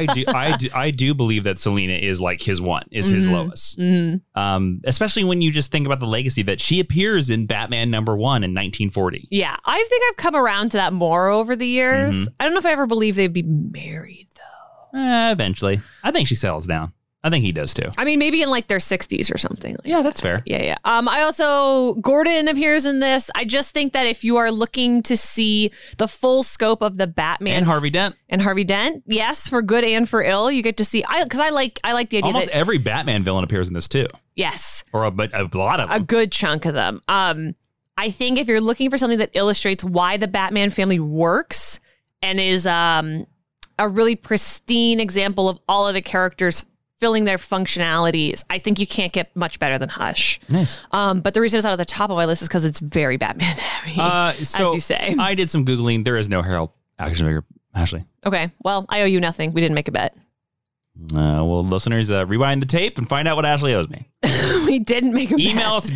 [SPEAKER 1] do believe that Selena is like his his Lois. Especially when you just think about the legacy that she appears in Batman #1 in 1940.
[SPEAKER 2] Yeah, I think I've come around to that more over the years. I don't know if I ever believe they'd be married though.
[SPEAKER 1] Eventually. I think she settles down. I think he does too.
[SPEAKER 2] I mean, maybe in like their 60s or something. Like
[SPEAKER 1] yeah, that's fair.
[SPEAKER 2] Yeah. I also, Gordon appears in this. I just think that if you are looking to see the full scope of the Batman
[SPEAKER 1] and Harvey Dent,
[SPEAKER 2] yes, for good and for ill, you get to see. Because I like the idea
[SPEAKER 1] almost
[SPEAKER 2] that
[SPEAKER 1] every Batman villain appears in this too.
[SPEAKER 2] Yes,
[SPEAKER 1] or a lot of them.
[SPEAKER 2] A good chunk of them. I think if you're looking for something that illustrates why the Batman family works and is a really pristine example of all of the characters filling their functionalities, I think you can't get much better than Hush.
[SPEAKER 1] Nice.
[SPEAKER 2] But the reason it's not at the top of my list is because it's very Batman heavy, as you say.
[SPEAKER 1] I did some Googling. There is no Harold action figure, Ashley.
[SPEAKER 2] Okay. Well, I owe you nothing. We didn't make a bet.
[SPEAKER 1] Well, listeners, rewind the tape and find out what Ashley owes me.
[SPEAKER 2] We didn't make a bet.
[SPEAKER 1] Email us at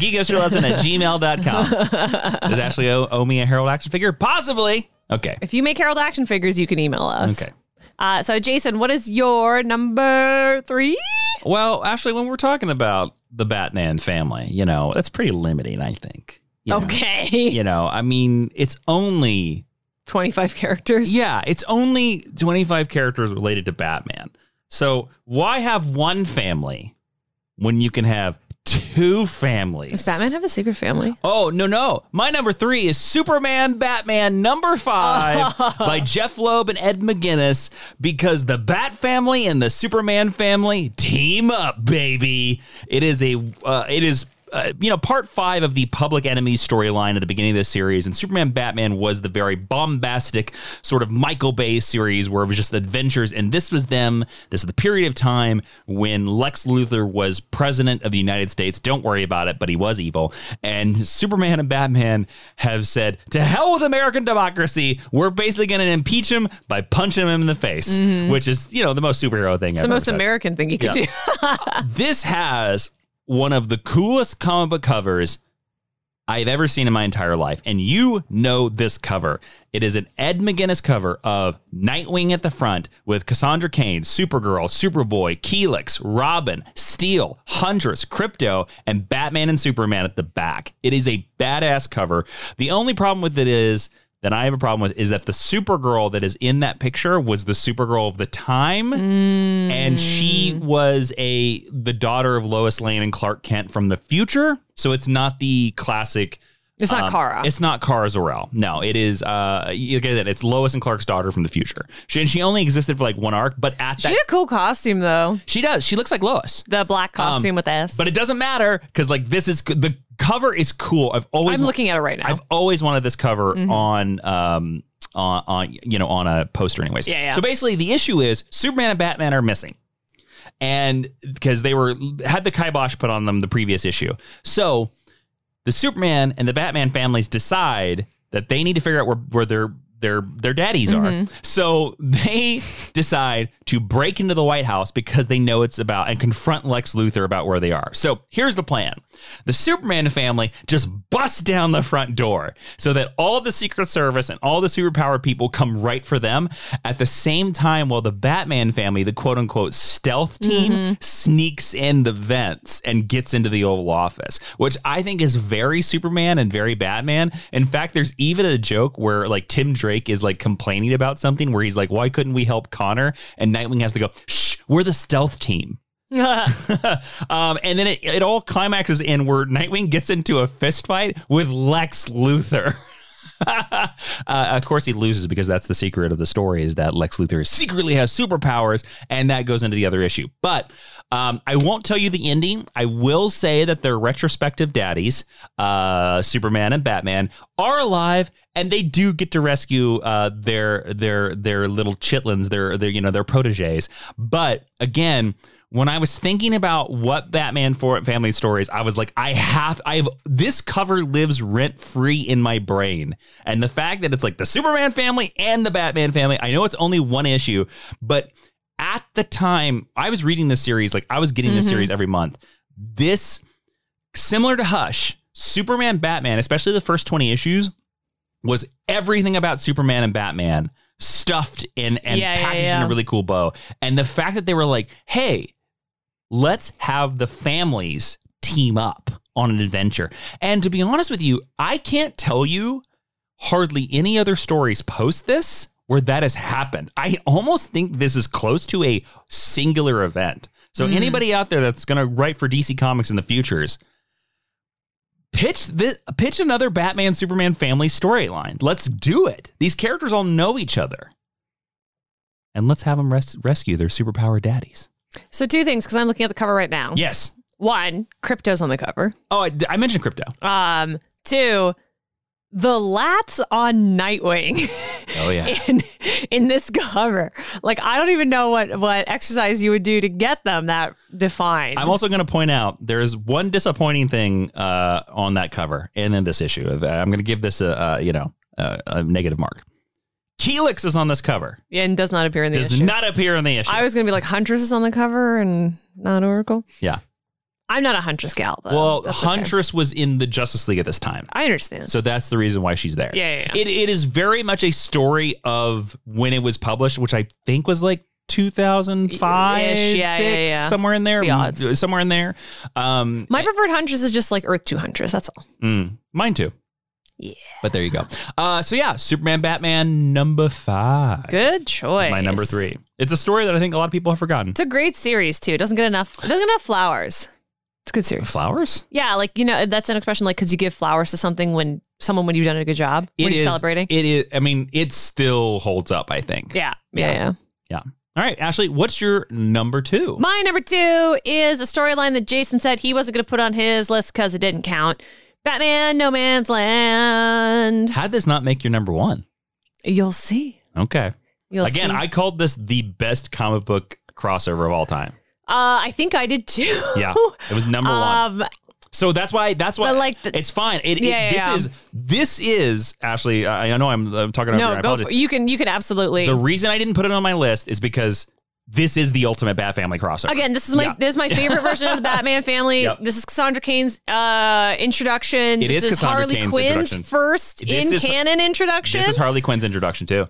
[SPEAKER 1] geekhistorylesson@gmail.com. Does Ashley owe me a Harold action figure? Possibly. Okay.
[SPEAKER 2] If you make Harold action figures, you can email us.
[SPEAKER 1] Okay.
[SPEAKER 2] So, Jason, what is your number 3?
[SPEAKER 1] Well, actually, when we're talking about the Batman family, that's pretty limiting, I think.
[SPEAKER 2] Okay.
[SPEAKER 1] I mean, it's only
[SPEAKER 2] 25 characters.
[SPEAKER 1] Yeah, it's only 25 characters related to Batman. So why have one family when you can have 2 families?
[SPEAKER 2] Does Batman have a secret family?
[SPEAKER 1] Oh, no. My number 3 is Superman Batman #5 by Jeff Loeb and Ed McGuinness, because the Bat family and the Superman family team up, baby. It is part 5 of the Public Enemy storyline at the beginning of this series, and Superman Batman was the very bombastic sort of Michael Bay series where it was just adventures, and this was them. This is the period of time when Lex Luthor was president of the United States. Don't worry about it, but he was evil. And Superman and Batman have said, to hell with American democracy. We're basically going to impeach him by punching him in the face, which is, the most superhero thing
[SPEAKER 2] it's
[SPEAKER 1] ever.
[SPEAKER 2] The most American thing you could do.
[SPEAKER 1] This has one of the coolest comic book covers I've ever seen in my entire life. And you know this cover. It is an Ed McGuinness cover of Nightwing at the front with Cassandra Cain, Supergirl, Superboy, Keelix, Robin, Steel, Huntress, Crypto, and Batman and Superman at the back. It is a badass cover. The only problem with it is that I have a problem with is that the Supergirl that is in that picture was the Supergirl of the time. And she was the daughter of Lois Lane and Clark Kent from the future. So it's not the classic.
[SPEAKER 2] It's not Kara.
[SPEAKER 1] It's not Kara Zor-El. No, it is. You get it. It's Lois and Clark's daughter from the future. She only existed for like one arc, but she
[SPEAKER 2] had a cool costume though.
[SPEAKER 1] She does. She looks like Lois.
[SPEAKER 2] The black costume with S.
[SPEAKER 1] But it doesn't matter because like the cover is cool. I'm
[SPEAKER 2] looking at it right now.
[SPEAKER 1] I've always wanted this cover on a poster anyways.
[SPEAKER 2] Yeah.
[SPEAKER 1] So basically the issue is Superman and Batman are missing. And because they had the kibosh put on them the previous issue. So the Superman and the Batman families decide that they need to figure out where their daddies are. So they decide to break into the White House because they know it's about and confront Lex Luthor about where they are. So here's the plan. The Superman family just busts down the front door so that all the Secret Service and all the superpowered people come right for them at the same time while the Batman family, the quote unquote stealth team, sneaks in the vents and gets into the Oval Office, which I think is very Superman and very Batman. In fact, there's even a joke where like Tim Drake is like complaining about something where he's like, why couldn't we help Connor? And Nightwing has to go, shh, we're the stealth team. And then it all climaxes in where Nightwing gets into a fist fight with Lex Luthor. Of course he loses because that's the secret of the story is that Lex Luthor secretly has superpowers, and that goes into the other issue. But I won't tell you the ending. I will say that their retrospective daddies, Superman and Batman, are alive, and they do get to rescue their little chitlins, their proteges. But again, when I was thinking about what Batman family stories, I was like, this cover lives rent free in my brain. And the fact that it's like the Superman family and the Batman family, I know it's only one issue, but at the time I was reading this series, like I was getting this series every month. This, similar to Hush, Superman, Batman, especially the first 20 issues, was everything about Superman and Batman stuffed and packaged in a really cool bow. And the fact that they were like, hey, let's have the families team up on an adventure. And to be honest with you, I can't tell you hardly any other stories post this where that has happened. I almost think this is close to a singular event. So anybody out there that's going to write for DC Comics in the futures, pitch another Batman Superman family storyline. Let's do it. These characters all know each other. And let's have them rescue their superpower daddies.
[SPEAKER 2] So 2 things, because I'm looking at the cover right now.
[SPEAKER 1] Yes.
[SPEAKER 2] 1, Crypto's on the cover.
[SPEAKER 1] Oh, I mentioned Crypto.
[SPEAKER 2] 2, the lats on Nightwing.
[SPEAKER 1] Oh, yeah.
[SPEAKER 2] in this cover. Like, I don't even know what exercise you would do to get them that defined.
[SPEAKER 1] I'm also going to point out there's one disappointing thing on that cover and in this issue. I'm going to give this a negative mark. Helix is on this cover.
[SPEAKER 2] Yeah, and does not appear in the issue.
[SPEAKER 1] Does not appear in the issue.
[SPEAKER 2] I was going to be like, Huntress is on the cover and not Oracle.
[SPEAKER 1] Yeah.
[SPEAKER 2] I'm not a Huntress gal, though.
[SPEAKER 1] Well, Huntress was in the Justice League at this time.
[SPEAKER 2] I understand.
[SPEAKER 1] So that's the reason why she's there.
[SPEAKER 2] Yeah.
[SPEAKER 1] It is very much a story of when it was published, which I think was like 2005, 6, somewhere in there.
[SPEAKER 2] The odds.
[SPEAKER 1] Somewhere in there.
[SPEAKER 2] My preferred Huntress is just like Earth 2 Huntress. That's all.
[SPEAKER 1] Mine too.
[SPEAKER 2] Yeah.
[SPEAKER 1] But there you go. So yeah, Superman, Batman, number 5.
[SPEAKER 2] Good choice.
[SPEAKER 1] Is my number 3. It's a story that I think a lot of people have forgotten.
[SPEAKER 2] It's a great series too. It doesn't get enough flowers. It's a good series.
[SPEAKER 1] Flowers?
[SPEAKER 2] Yeah, like, that's an expression, like, because you give flowers to something when you've done a good job. When you're celebrating.
[SPEAKER 1] It is. I mean, it still holds up, I think.
[SPEAKER 2] Yeah.
[SPEAKER 1] All right, Ashley, what's your number 2?
[SPEAKER 2] My number 2 is a storyline that Jason said he wasn't going to put on his list because it didn't count. Batman, No Man's Land.
[SPEAKER 1] How did this not make your number 1?
[SPEAKER 2] You'll see.
[SPEAKER 1] Okay.
[SPEAKER 2] You'll
[SPEAKER 1] Again,
[SPEAKER 2] see.
[SPEAKER 1] I called this the best comic book crossover of all time.
[SPEAKER 2] I think I did too.
[SPEAKER 1] Yeah, it was number 1. So that's why like it's fine. This is Ashley. I know I'm talking over.
[SPEAKER 2] No, you can absolutely.
[SPEAKER 1] The reason I didn't put it on my list is because this is the ultimate Bat Family crossover.
[SPEAKER 2] Again, this is my favorite version of the Batman family. Yep. This is Cassandra Cain's introduction.
[SPEAKER 1] This is
[SPEAKER 2] Harley
[SPEAKER 1] Cain's
[SPEAKER 2] Quinn's first canon introduction.
[SPEAKER 1] This is Harley Quinn's introduction too.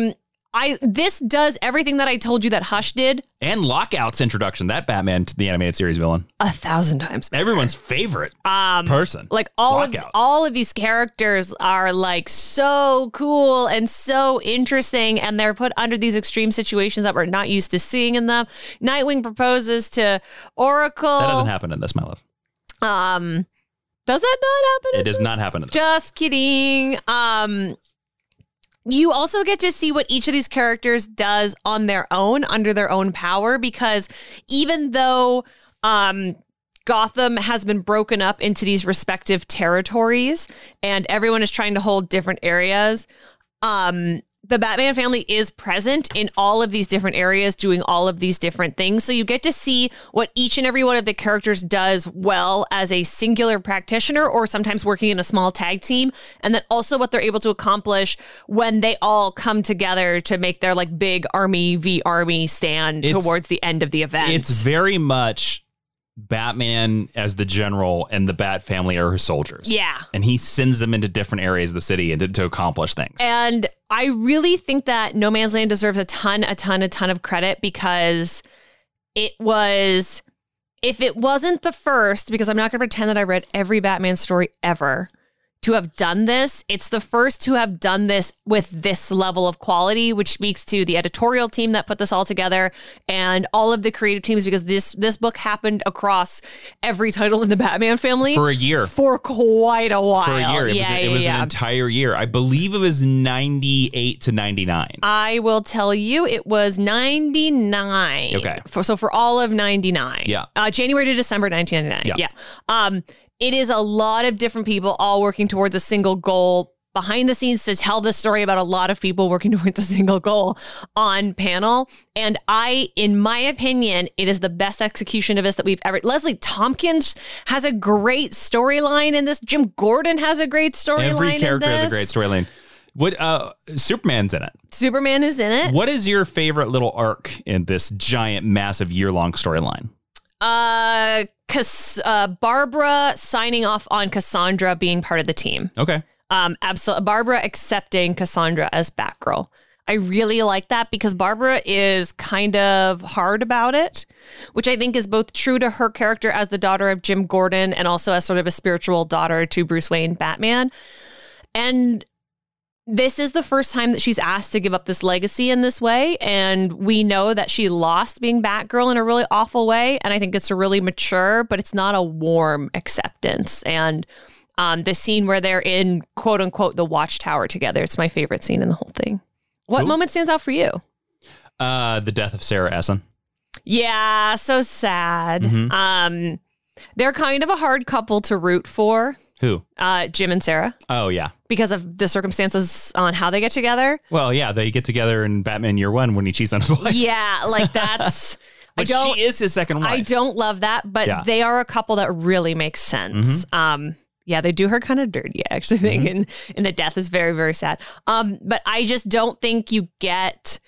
[SPEAKER 2] This does everything that I told you that Hush did.
[SPEAKER 1] And Lockout's introduction, that Batman to the animated series villain.
[SPEAKER 2] 1,000 times better.
[SPEAKER 1] Everyone's favorite person.
[SPEAKER 2] Like all of these characters are like so cool and so interesting, and they're put under these extreme situations that we're not used to seeing in them. Nightwing proposes to Oracle.
[SPEAKER 1] That doesn't happen in this, my love.
[SPEAKER 2] Does that not happen?
[SPEAKER 1] It does not happen in this.
[SPEAKER 2] Just kidding. You also get to see what each of these characters does on their own, under their own power, because even though Gotham has been broken up into these respective territories and everyone is trying to hold different areas, the Batman family is present in all of these different areas doing all of these different things. So you get to see what each and every one of the characters does well as a singular practitioner or sometimes working in a small tag team. And then also what they're able to accomplish when they all come together to make their like big army v army stand towards the end of the event.
[SPEAKER 1] It's very much Batman as the general and the Bat family are his soldiers.
[SPEAKER 2] Yeah.
[SPEAKER 1] And he sends them into different areas of the city and to accomplish things.
[SPEAKER 2] And I really think that No Man's Land deserves a ton of credit because it was, if it wasn't the first, because I'm not going to pretend that I read every Batman story ever, to have done this, it's the first to have done this with this level of quality, which speaks to the editorial team that put this all together and all of the creative teams, because this book happened across every title in the Batman family
[SPEAKER 1] for a year,
[SPEAKER 2] for quite a while.
[SPEAKER 1] For a year, it was an entire year. I believe it was 98 to 99.
[SPEAKER 2] I will tell you, it was 99.
[SPEAKER 1] Okay,
[SPEAKER 2] so for all of 99,
[SPEAKER 1] yeah,
[SPEAKER 2] January to December 1999. Yeah. It is a lot of different people all working towards a single goal behind the scenes to tell the story about a lot of people working towards a single goal on panel. And in my opinion, it is the best execution of this that we've ever. Leslie Tompkins has a great storyline in this. Jim Gordon has a great storyline.
[SPEAKER 1] Every character has a great storyline. What Superman's in it.
[SPEAKER 2] Superman is in it.
[SPEAKER 1] What is your favorite little arc in this giant, massive, year-long storyline?
[SPEAKER 2] Barbara signing off on Cassandra being part of the team.
[SPEAKER 1] Okay.
[SPEAKER 2] Absolutely. Barbara accepting Cassandra as Batgirl. I really like that because Barbara is kind of hard about it, which I think is both true to her character as the daughter of Jim Gordon and also as sort of a spiritual daughter to Bruce Wayne Batman. And this is the first time that she's asked to give up this legacy in this way. And we know that she lost being Batgirl in a really awful way. And I think it's a really mature, but it's not a warm acceptance. And the scene where they're in, quote unquote, the Watchtower together. It's my favorite scene in the whole thing. What moment stands out for you?
[SPEAKER 1] The death of Sarah Essen.
[SPEAKER 2] Yeah, so sad.
[SPEAKER 1] Mm-hmm.
[SPEAKER 2] They're kind of a hard couple to root for.
[SPEAKER 1] Who?
[SPEAKER 2] Jim and Sarah.
[SPEAKER 1] Oh, yeah.
[SPEAKER 2] Because of the circumstances on how they get together.
[SPEAKER 1] Well, yeah, they get together in Batman Year One when he cheats on his wife.
[SPEAKER 2] Yeah, like that's...
[SPEAKER 1] But she is his second wife.
[SPEAKER 2] I don't love that, but they are a couple that really makes sense.
[SPEAKER 1] Mm-hmm.
[SPEAKER 2] Yeah, they do her kind of dirty, I actually think, and the death is very, very sad. But I just don't think you get...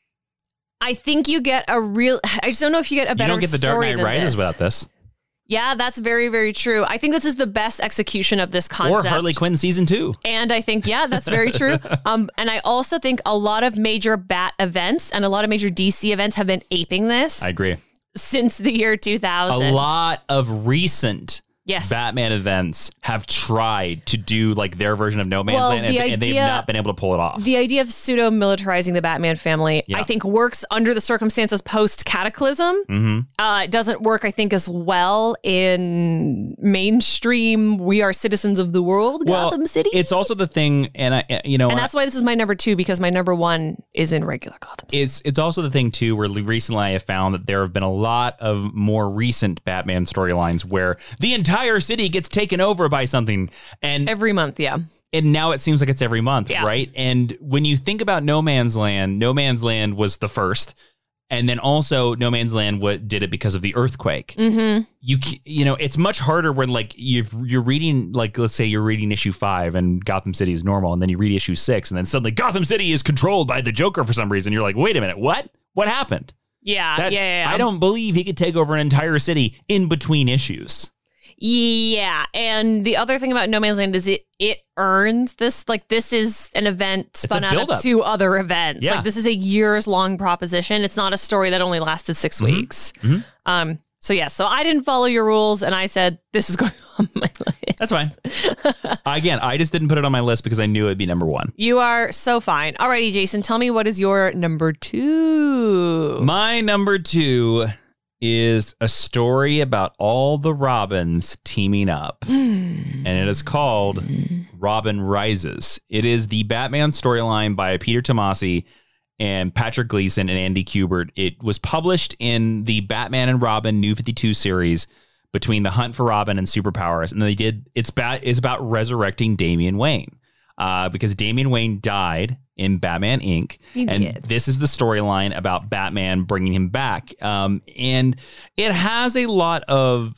[SPEAKER 2] I think you get a real... I just don't know if you get a better story.
[SPEAKER 1] You don't get the Dark Knight Rises without this.
[SPEAKER 2] Yeah, that's very, very true. I think this is the best execution of this concept.
[SPEAKER 1] Or Harley Quinn season 2.
[SPEAKER 2] And I think, yeah, that's very true. And I also think a lot of major Bat events and a lot of major DC events have been aping this.
[SPEAKER 1] I agree.
[SPEAKER 2] Since the year 2000.
[SPEAKER 1] A lot of recent Batman events have tried to do like their version of No Man's Land, and they've not been able to pull it off.
[SPEAKER 2] The idea of pseudo-militarizing the Batman family, I think, works under the circumstances post-Cataclysm. It doesn't work, I think, as well in mainstream, we are citizens of the world, Gotham City.
[SPEAKER 1] It's also the thing, and
[SPEAKER 2] that's why this is my number 2, because my number 1 is in regular Gotham City.
[SPEAKER 1] It's also the thing, too, where recently I have found that there have been a lot of more recent Batman storylines where the entire city gets taken over by something, and
[SPEAKER 2] every month,
[SPEAKER 1] and now it seems like it's every month, right? And when you think about No Man's Land was the first, and then also No Man's Land did it because of the earthquake. You know, it's much harder when like you're reading, like, let's say you're reading issue 5 and Gotham City is normal, and then you read issue 6, and then suddenly Gotham City is controlled by the Joker for some reason. You're like, wait a minute, what happened?
[SPEAKER 2] Yeah.
[SPEAKER 1] I don't believe he could take over an entire city in between issues.
[SPEAKER 2] Yeah, and the other thing about No Man's Land is it earns this. Like, this is an event spun out of 2 other events.
[SPEAKER 1] Yeah.
[SPEAKER 2] Like, this is a years-long proposition. It's not a story that only lasted 6 weeks. So I didn't follow your rules, and I said, this is going on my list.
[SPEAKER 1] That's fine. Again, I just didn't put it on my list because I knew it'd be number 1.
[SPEAKER 2] You are so fine. Alrighty, Jason, tell me, what is your number 2?
[SPEAKER 1] My number 2 is a story about all the Robins teaming up. And it is called Robin Rises. It is the Batman storyline by Peter Tomasi and Patrick Gleason and Andy Kubert. It was published in the Batman and Robin New 52 series between The Hunt for Robin and Superpowers. And it's about resurrecting Damian Wayne. Because Damian Wayne died in Batman Inc. This is the storyline about Batman bringing him back. And it has a lot of,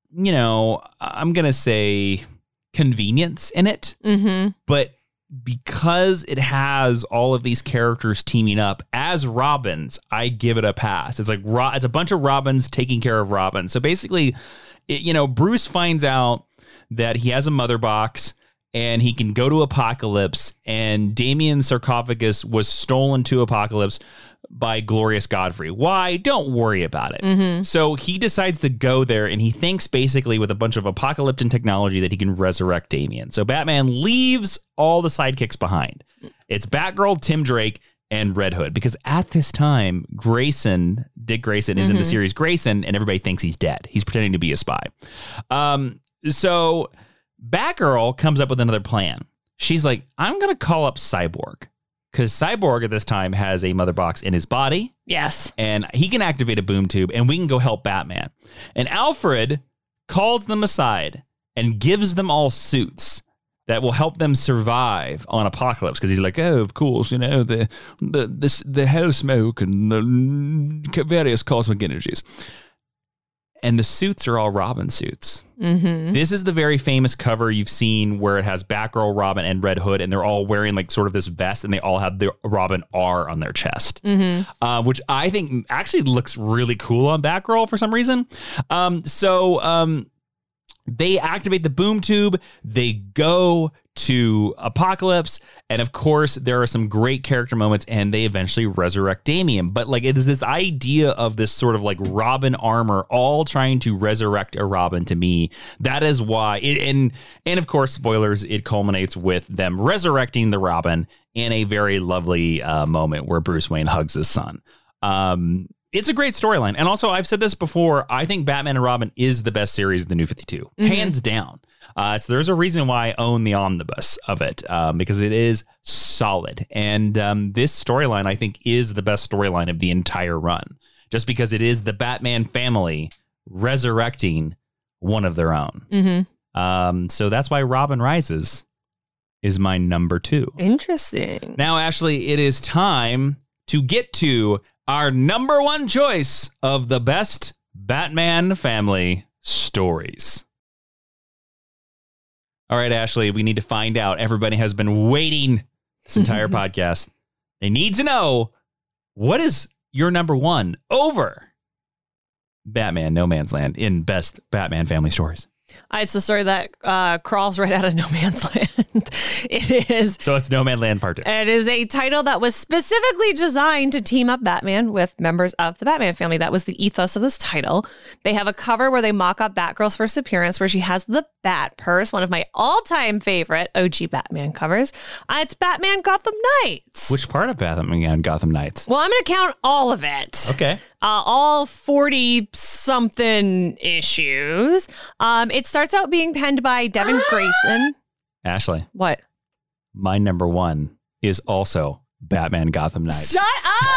[SPEAKER 1] I'm going to say convenience in it. But because it has all of these characters teaming up as Robins, I give it a pass. It's like it's a bunch of Robins taking care of Robins. So basically, Bruce finds out that he has a mother box and he can go to Apokolips, and Damian's sarcophagus was stolen to Apokolips by Glorious Godfrey. Why? Don't worry about it. So he decides to go there, and he thinks basically with a bunch of apocalyptic technology that he can resurrect Damian. So Batman leaves all the sidekicks behind. It's Batgirl, Tim Drake, and Red Hood, because at this time, Dick Grayson is in the series Grayson, and everybody thinks he's dead. He's pretending to be a spy. So Batgirl comes up with another plan. She's like, I'm going to call up Cyborg, because Cyborg at this time has a mother box in his body.
[SPEAKER 2] Yes.
[SPEAKER 1] And he can activate a boom tube, and we can go help Batman. And Alfred calls them aside and gives them all suits that will help them survive on Apokolips, because he's like, oh, of course, the hell smoke and the various cosmic energies. And the suits are all Robin suits.
[SPEAKER 2] Mm-hmm.
[SPEAKER 1] This is the very famous cover you've seen where it has Batgirl, Robin, and Red Hood, and they're all wearing like sort of this vest, and they all have the Robin R on their chest, which I think actually looks really cool on Batgirl for some reason. They activate the boom tube. They go to Apocalypse. And of course, there are some great character moments, and they eventually resurrect Damian. But like, it is this idea of this sort of like Robin armor, all trying to resurrect a Robin. To me, that is why. And of course, spoilers, it culminates with them resurrecting the Robin in a very lovely moment where Bruce Wayne hugs his son. It's a great storyline. And also, I've said this before, I think Batman and Robin is the best series of the New 52. Hands down. So there's a reason why I own the omnibus of it, because it is solid. And this storyline, I think, is the best storyline of the entire run, just because it is the Batman family resurrecting one of their own. So that's why Robin Rises is my number 2.
[SPEAKER 2] Interesting.
[SPEAKER 1] Now, Ashley, it is time to get to our number 1 choice of the best Batman family stories. All right, Ashley, we need to find out. Everybody has been waiting this entire podcast. They need to know, what is your number 1 over Batman No Man's Land in best Batman family stories?
[SPEAKER 2] It's the story that crawls right out of No Man's Land. It is.
[SPEAKER 1] So it's No Man's Land Part 2.
[SPEAKER 2] It is a title that was specifically designed to team up Batman with members of the Batman family. That was the ethos of this title. They have a cover where they mock up Batgirl's first appearance, where she has the Bat Purse, one of my all-time favorite OG Batman covers. It's Batman Gotham Knights.
[SPEAKER 1] Which part of Batman Gotham Knights?
[SPEAKER 2] Well, I'm going to count all of it.
[SPEAKER 1] Okay.
[SPEAKER 2] All 40-something issues. It starts out being penned by Devin Grayson.
[SPEAKER 1] Ashley.
[SPEAKER 2] What?
[SPEAKER 1] My number 1 is also Batman Gotham Knights.
[SPEAKER 2] Shut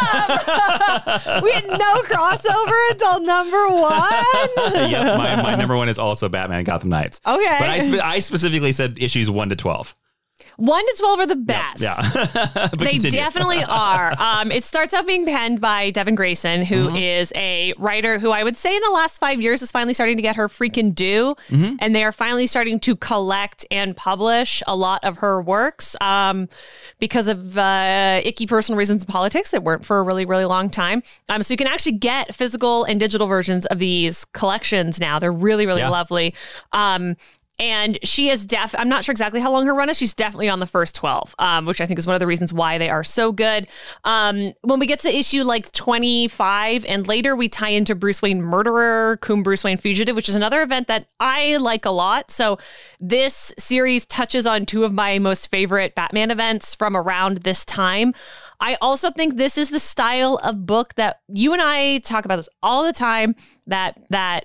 [SPEAKER 2] up! We had no crossover until number 1.
[SPEAKER 1] Yep, my number 1 is also Batman Gotham Knights.
[SPEAKER 2] Okay.
[SPEAKER 1] But I specifically said issues 1 to 12.
[SPEAKER 2] 1 to 12 are the best.
[SPEAKER 1] Yeah.
[SPEAKER 2] They
[SPEAKER 1] continue.
[SPEAKER 2] definitely are. It starts out being penned by Devin Grayson, who is a writer who I would say in the last 5 years is finally starting to get her freaking due. And they are finally starting to collect and publish a lot of her works because of icky personal reasons and politics that weren't for a really, really long time. So you can actually get physical and digital versions of these collections now. They're really, really lovely. And she is I'm not sure exactly how long her run is. She's definitely on the first 12, which I think is one of the reasons why they are so good. When we get to issue like 25 and later, we tie into Bruce Wayne Murderer, cum Bruce Wayne Fugitive, which is another event that I like a lot. So this series touches on 2 of my most favorite Batman events from around this time. I also think this is the style of book that you and I talk about this all the time, that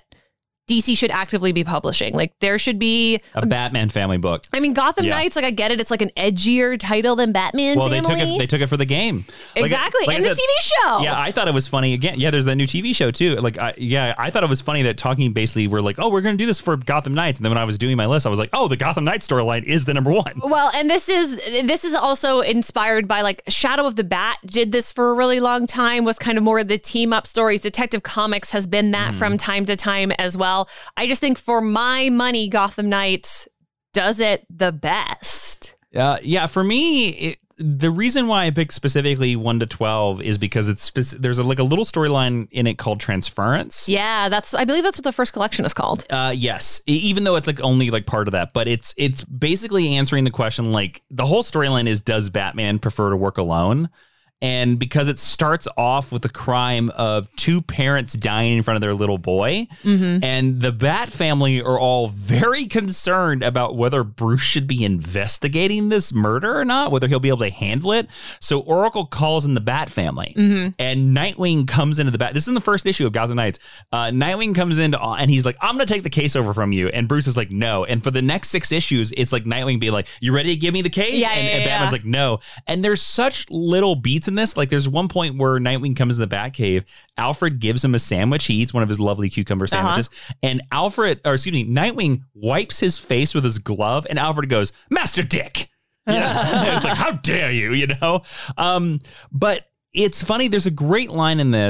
[SPEAKER 2] DC should actively be publishing. Like, there should be
[SPEAKER 1] a Batman family book.
[SPEAKER 2] I mean, Gotham Knights, like, I get it. It's like an edgier title than Batman family.
[SPEAKER 1] Well, they took it for the game.
[SPEAKER 2] Exactly.
[SPEAKER 1] Like
[SPEAKER 2] and the TV show.
[SPEAKER 1] Yeah, I thought it was funny. Again, yeah, there's that new TV show, too. Like, I thought it was funny that talking basically, we're like, oh, we're going to do this for Gotham Knights. And then when I was doing my list, I was like, oh, the Gotham Knights storyline is the number 1.
[SPEAKER 2] Well, and this is also inspired by, like, Shadow of the Bat did this for a really long time, was kind of more the team up stories. Detective Comics has been that from time to time as well. I just think for my money, Gotham Knights does it the best.
[SPEAKER 1] Yeah, for me, the reason why I picked specifically 1 to 12 is because there's a little storyline in it called Transference.
[SPEAKER 2] Yeah, I believe that's what the first collection is called.
[SPEAKER 1] Yes, even though it's like only like part of that, but it's basically answering the question, like, the whole storyline is, does Batman prefer to work alone? And because it starts off with the crime of 2 parents dying in front of their little boy, and the Bat family are all very concerned about whether Bruce should be investigating this murder or not, whether he'll be able to handle it. So Oracle calls in the Bat family, and Nightwing comes into the Bat. This is in the first issue of Gotham Knights. Nightwing comes in and he's like, I'm going to take the case over from you. And Bruce is like, no. And for the next 6 issues, it's like Nightwing being like, you ready to give me the case? And Batman's like, no. And there's such little beats in this. Like, there's one point where Nightwing comes in the Batcave. Alfred gives him a sandwich. He eats one of his lovely cucumber sandwiches. And Nightwing wipes his face with his glove. And Alfred goes, Master Dick. It's like, how dare you, you know? But it's funny. There's a great line in this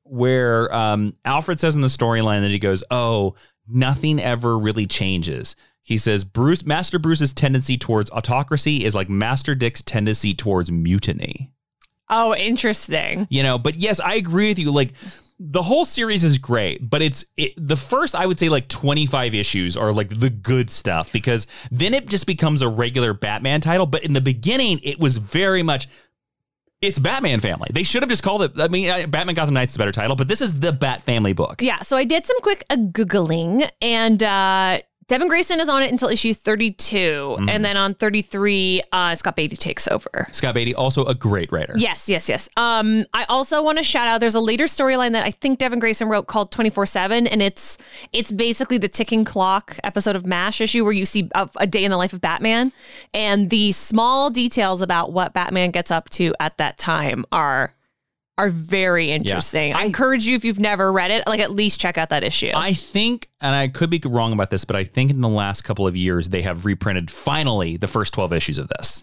[SPEAKER 1] where Alfred says in the storyline that he goes, "Oh, nothing ever really changes." He says Master Bruce's tendency towards autocracy is like Master Dick's tendency towards mutiny.
[SPEAKER 2] Oh, interesting.
[SPEAKER 1] But yes, I agree with you. Like, the whole series is great, but the first, I would say, like 25 issues are like the good stuff, because then it just becomes a regular Batman title. But in the beginning, it was very much, it's Batman Family. They should have just called it, Batman Gotham Knights is a better title, but this is the Bat Family book.
[SPEAKER 2] Yeah, so I did some quick Googling, and Devin Grayson is on it until issue 32, and then on 33, Scott Beatty takes over.
[SPEAKER 1] Scott Beatty, also a great writer.
[SPEAKER 2] Yes. I also want to shout out, there's a later storyline that I think Devin Grayson wrote called 24/7, and it's basically the ticking clock episode of MASH issue where you see a day in the life of Batman, and the small details about what Batman gets up to at that time are very interesting.
[SPEAKER 1] Yeah.
[SPEAKER 2] I encourage you, if you've never read it, like, at least check out that issue.
[SPEAKER 1] I think, and I could be wrong about this, but I think in the last couple of years, they have reprinted finally the first 12 issues of this.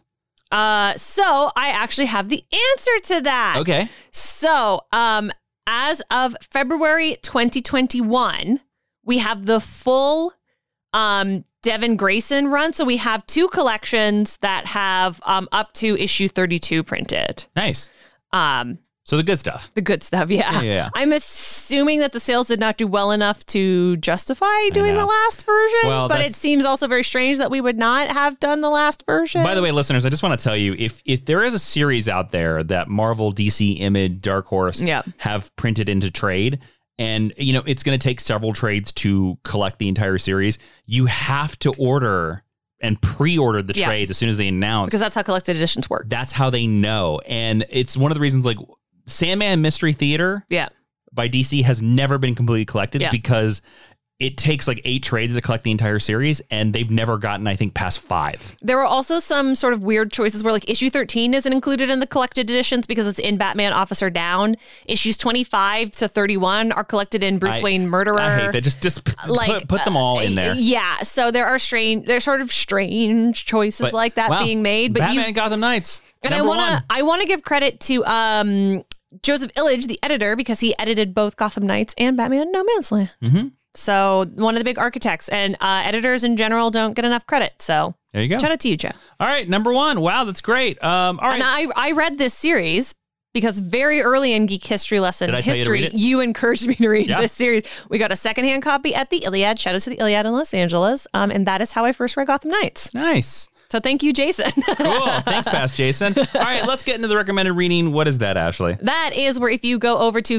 [SPEAKER 2] So I actually have the answer to that.
[SPEAKER 1] Okay.
[SPEAKER 2] So, as of February 2021, we have the full Devin Grayson run. So we have 2 collections that have up to issue 32 printed.
[SPEAKER 1] Nice. So the good stuff.
[SPEAKER 2] The good stuff, yeah.
[SPEAKER 1] Yeah.
[SPEAKER 2] I'm assuming that the sales did not do well enough to justify doing the last version, but it seems also very strange that we would not have done the last version.
[SPEAKER 1] By the way, listeners, I just want to tell you, if there is a series out there that Marvel, DC, Image, Dark Horse have printed into trade, and it's going to take several trades to collect the entire series, you have to order and pre-order the trades as soon as they announce.
[SPEAKER 2] Because that's how collected editions work.
[SPEAKER 1] That's how they know. And it's one of the reasons, like, Sandman Mystery Theater by DC has never been completely collected because it takes like 8 trades to collect the entire series, and they've never gotten, I think, past 5.
[SPEAKER 2] There were also some sort of weird choices where, like, issue 13 isn't included in the collected editions because it's in Batman Officer Down. Issues 25 to 31 are collected in Bruce Wayne Murderer.
[SPEAKER 1] I hate that. Just like, put them all in there.
[SPEAKER 2] Yeah. So there's sort of strange choices like that being made. But
[SPEAKER 1] Batman Gotham Knights.
[SPEAKER 2] And I want to give credit to Joseph Illidge, the editor, because he edited both Gotham Knights and Batman No Man's Land.
[SPEAKER 1] Mm-hmm.
[SPEAKER 2] So one of the big architects, and editors in general don't get enough credit. So
[SPEAKER 1] there you go.
[SPEAKER 2] Shout out to you, Joe.
[SPEAKER 1] All right, number 1. Wow, that's great. All right.
[SPEAKER 2] And I read this series because very early in Geek History Lesson you encouraged me to read this series. We got a secondhand copy at the Iliad. Shout out to the Iliad in Los Angeles. And that is how I first read Gotham Knights.
[SPEAKER 1] Nice.
[SPEAKER 2] So thank you, Jason.
[SPEAKER 1] Cool. Thanks, Past Jason. All right, let's get into the recommended reading. What is that, Ashley?
[SPEAKER 2] That is where if you go over to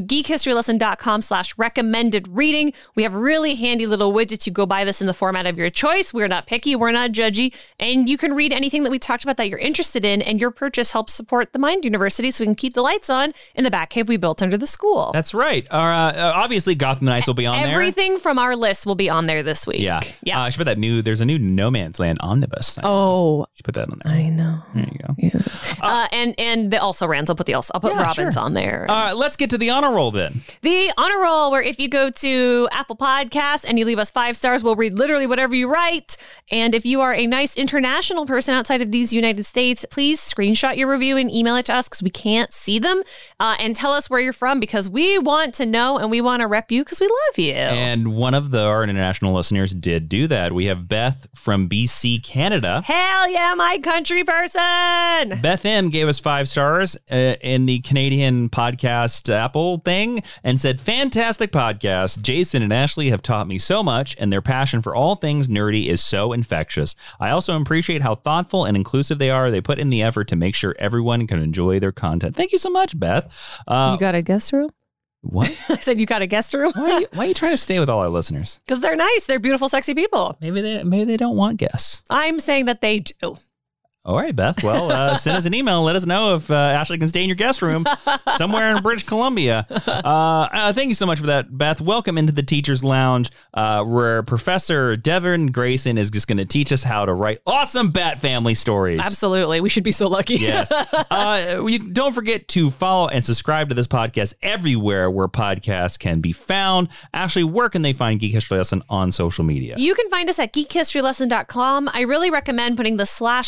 [SPEAKER 2] geekhistorylesson.com/recommended reading, we have really handy little widgets. You go buy this in the format of your choice. We're not picky. We're not judgy. And you can read anything that we talked about that you're interested in. And your purchase helps support the Mind University so we can keep the lights on in the Batcave we built under the school.
[SPEAKER 1] That's right. Obviously, Gotham Knights will be on there.
[SPEAKER 2] Everything from our list will be on there this week.
[SPEAKER 1] Yeah. I should put that there's a new No Man's Land omnibus.
[SPEAKER 2] Oh.
[SPEAKER 1] Should put that on there.
[SPEAKER 2] I know.
[SPEAKER 1] There you go.
[SPEAKER 2] Yeah. And the also rans. I'll put Robin's on there.
[SPEAKER 1] Let's get to the honor roll then.
[SPEAKER 2] The honor roll, where if you go to Apple Podcasts and you leave us 5 stars, we'll read literally whatever you write. And if you are a nice international person outside of these United States, please screenshot your review and email it to us because we can't see them. And tell us where you're from because we want to know and we want to rep you because we love you.
[SPEAKER 1] And one of our international listeners did do that. We have Beth from BC, Canada.
[SPEAKER 2] Hell yeah, my country person.
[SPEAKER 1] Beth M gave us 5 stars in the Canadian podcast Apple thing and said, fantastic podcast. Jason and Ashley have taught me so much, and their passion for all things nerdy is so infectious. I also appreciate how thoughtful and inclusive they are. They put in the effort to make sure everyone can enjoy their content. Thank you so much, Beth.
[SPEAKER 2] You got a guest room?
[SPEAKER 1] What?
[SPEAKER 2] I said you got a guest room?
[SPEAKER 1] Why are you trying to stay with all our listeners?
[SPEAKER 2] Because they're nice. They're beautiful, sexy people.
[SPEAKER 1] Maybe they don't want guests.
[SPEAKER 2] I'm saying that they do.
[SPEAKER 1] All right, Beth. Well, send us an email. Let us know if Ashley can stay in your guest room somewhere in British Columbia. Thank you so much for that, Beth. Welcome into the Teacher's Lounge, where Professor Devin Grayson is just going to teach us how to write awesome Bat Family stories.
[SPEAKER 2] Absolutely. We should be so lucky.
[SPEAKER 1] Yes. Don't forget to follow and subscribe to this podcast everywhere where podcasts can be found. Ashley, where can they find Geek History Lesson on social media?
[SPEAKER 2] You can find us at geekhistorylesson.com. I really recommend putting the /blog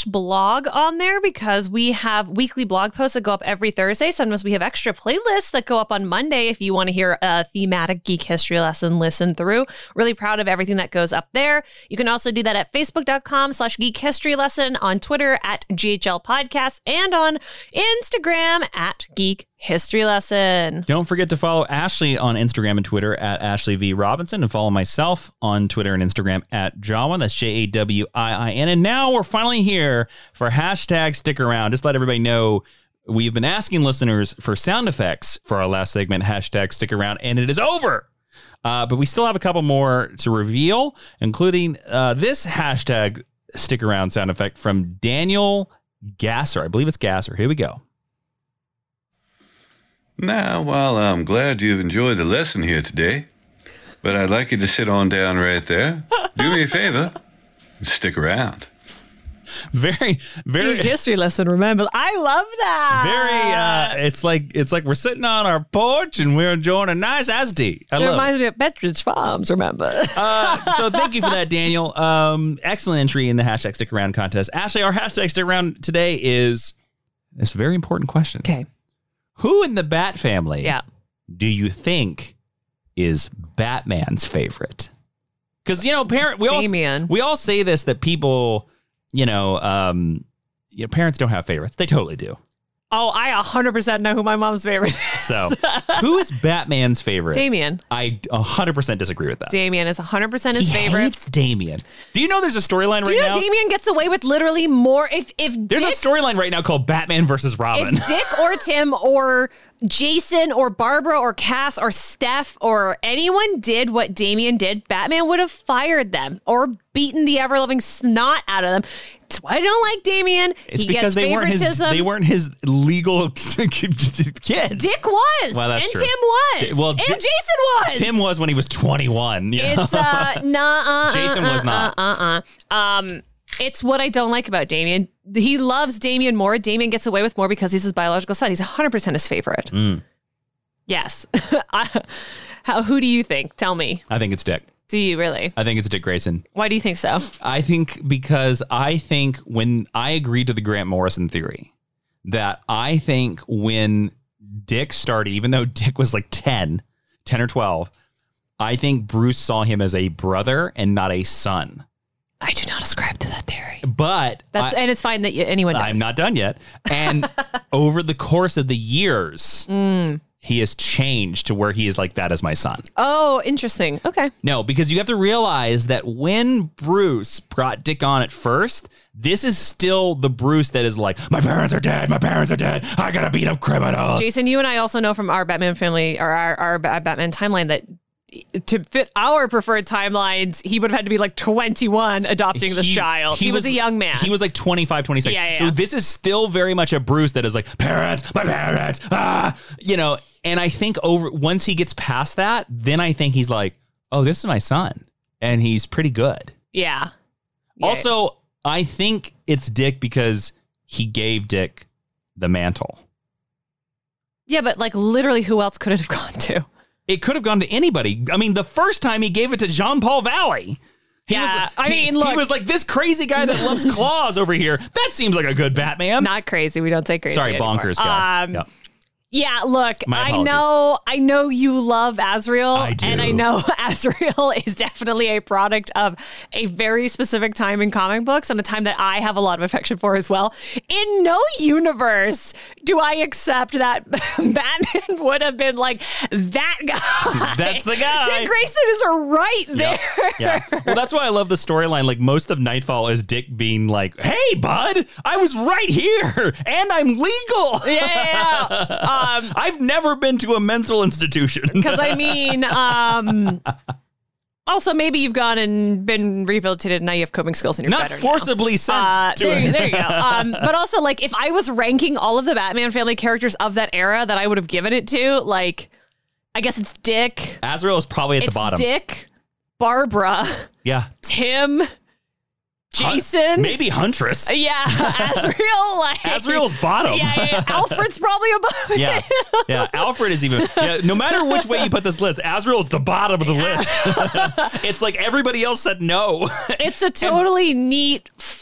[SPEAKER 2] blog on there because we have weekly blog posts that go up every Thursday. Sometimes we have extra playlists that go up on Monday if you want to hear a thematic geek history lesson listen through. Really proud of everything that goes up there. You can also do that at facebook.com/geek history lesson, on Twitter at GHL Podcast, and on Instagram at Geek History Lesson.
[SPEAKER 1] Don't forget to follow Ashley on Instagram and Twitter at Ashley V. Robinson, and follow myself on Twitter and Instagram at Jawin. That's JAWIIN. And now we're finally here for hashtag stick around. Just let everybody know we've been asking listeners for sound effects for our last segment, hashtag stick around, and it is over. But we still have a couple more to reveal, including this hashtag stick around sound effect from Daniel Gasser. I believe it's Gasser. Here we go.
[SPEAKER 3] Now, well, I'm glad you've enjoyed the lesson here today, but I'd like you to sit on down right there. Do me a favor, stick around.
[SPEAKER 2] Geek history lesson, remember. I love that.
[SPEAKER 1] It's like we're sitting on our porch and we're enjoying a nice iced tea.
[SPEAKER 2] It reminds me of Betridge Farms, remember.
[SPEAKER 1] So thank you for that, Daniel. Excellent entry in the hashtag stick around contest. Ashley, our hashtag stick around today is this very important question.
[SPEAKER 2] Okay.
[SPEAKER 1] Who in the Bat family do you think is Batman's favorite? Because, we all say this, that people, parents don't have favorites. They totally do.
[SPEAKER 2] Oh, I 100% know who my mom's favorite is.
[SPEAKER 1] So, who is Batman's favorite?
[SPEAKER 2] Damien.
[SPEAKER 1] I 100% disagree with that.
[SPEAKER 2] Damien is 100% his favorite.
[SPEAKER 1] He hates Damien. Do you know there's a storyline right now?
[SPEAKER 2] Do you know Damien gets away with literally more? If
[SPEAKER 1] there's a storyline right now called Batman versus Robin.
[SPEAKER 2] If Dick or Tim or Jason or Barbara or Cass or Steph or anyone did what Damien did, Batman would have fired them or beaten the ever-loving snot out of them. That's why I don't like Damien.
[SPEAKER 1] It's because they weren't his legal kid.
[SPEAKER 2] Dick was.
[SPEAKER 1] Well, that's
[SPEAKER 2] and
[SPEAKER 1] true.
[SPEAKER 2] Tim was. And Jason was.
[SPEAKER 1] Tim was when he was 21.
[SPEAKER 2] It's
[SPEAKER 1] Jason was not.
[SPEAKER 2] It's what I don't like about Damien. He loves Damien more. Damien gets away with more because he's his biological son. He's 100% his favorite. Yes. Who do you think? Tell me.
[SPEAKER 1] I think it's Dick.
[SPEAKER 2] Do you really?
[SPEAKER 1] I think it's Dick Grayson.
[SPEAKER 2] Why do you think so?
[SPEAKER 1] I think when I agreed to the Grant Morrison theory, that I think when Dick started, even though Dick was like 10 or 12, I think Bruce saw him as a brother and not a son.
[SPEAKER 2] I do not ascribe to that theory.
[SPEAKER 1] But
[SPEAKER 2] and it's fine that anyone does.
[SPEAKER 1] I'm not done yet. And over the course of the years, he has changed to where he is like, that is my son.
[SPEAKER 2] Oh, interesting. Okay.
[SPEAKER 1] No, because you have to realize that when Bruce brought Dick on at first, this is still the Bruce that is like, my parents are dead. I gotta beat up criminals.
[SPEAKER 2] Jason, you and I also know from our Batman family or our Batman timeline that to fit our preferred timelines, he would have had to be like 21 adopting this child. He was a young man.
[SPEAKER 1] He was like 25, 26.
[SPEAKER 2] Yeah.
[SPEAKER 1] So this is still very much a Bruce that is like, my parents, and I think once he gets past that, then I think he's like, oh, this is my son. And he's pretty good.
[SPEAKER 2] Yeah.
[SPEAKER 1] Also, I think it's Dick because he gave Dick the mantle.
[SPEAKER 2] Yeah, but like literally who else could it have gone to?
[SPEAKER 1] It could have gone to anybody. I mean, the first time he gave it to Jean-Paul Valley. He was like, this crazy guy that loves claws over here. That seems like a good Batman.
[SPEAKER 2] Not crazy. We don't say crazy.
[SPEAKER 1] Sorry,
[SPEAKER 2] anymore.
[SPEAKER 1] bonkers guy.
[SPEAKER 2] Yeah, look, I know you love Azrael.
[SPEAKER 1] I do.
[SPEAKER 2] And I know Azrael is definitely a product of a very specific time in comic books and a time that I have a lot of affection for as well. In no universe do I accept that Batman would have been like, that guy.
[SPEAKER 1] That's the guy.
[SPEAKER 2] Dick Grayson is right there.
[SPEAKER 1] Yeah. Well, that's why I love the storyline. Like, most of Nightfall is Dick being like, hey, bud, I was right here and I'm legal.
[SPEAKER 2] Yeah.
[SPEAKER 1] I've never been to a mental institution.
[SPEAKER 2] Because I mean, also maybe you've gone and been rehabilitated and now you have coping skills and you're
[SPEAKER 1] not
[SPEAKER 2] better
[SPEAKER 1] forcibly
[SPEAKER 2] now.
[SPEAKER 1] sent to
[SPEAKER 2] there you go. But also, like, if I was ranking all of the Batman family characters of that era that I would have given it to, like, I guess it's Dick.
[SPEAKER 1] Azrael is probably at the bottom.
[SPEAKER 2] Dick, Barbara, Tim, Jason,
[SPEAKER 1] maybe Huntress.
[SPEAKER 2] Yeah, Azrael.
[SPEAKER 1] Azrael's bottom.
[SPEAKER 2] Yeah. Alfred's probably above.
[SPEAKER 1] Yeah. Alfred is even. Yeah, no matter which way you put this list, Azrael's the bottom of the list. It's like everybody else said no.
[SPEAKER 2] It's a totally neat,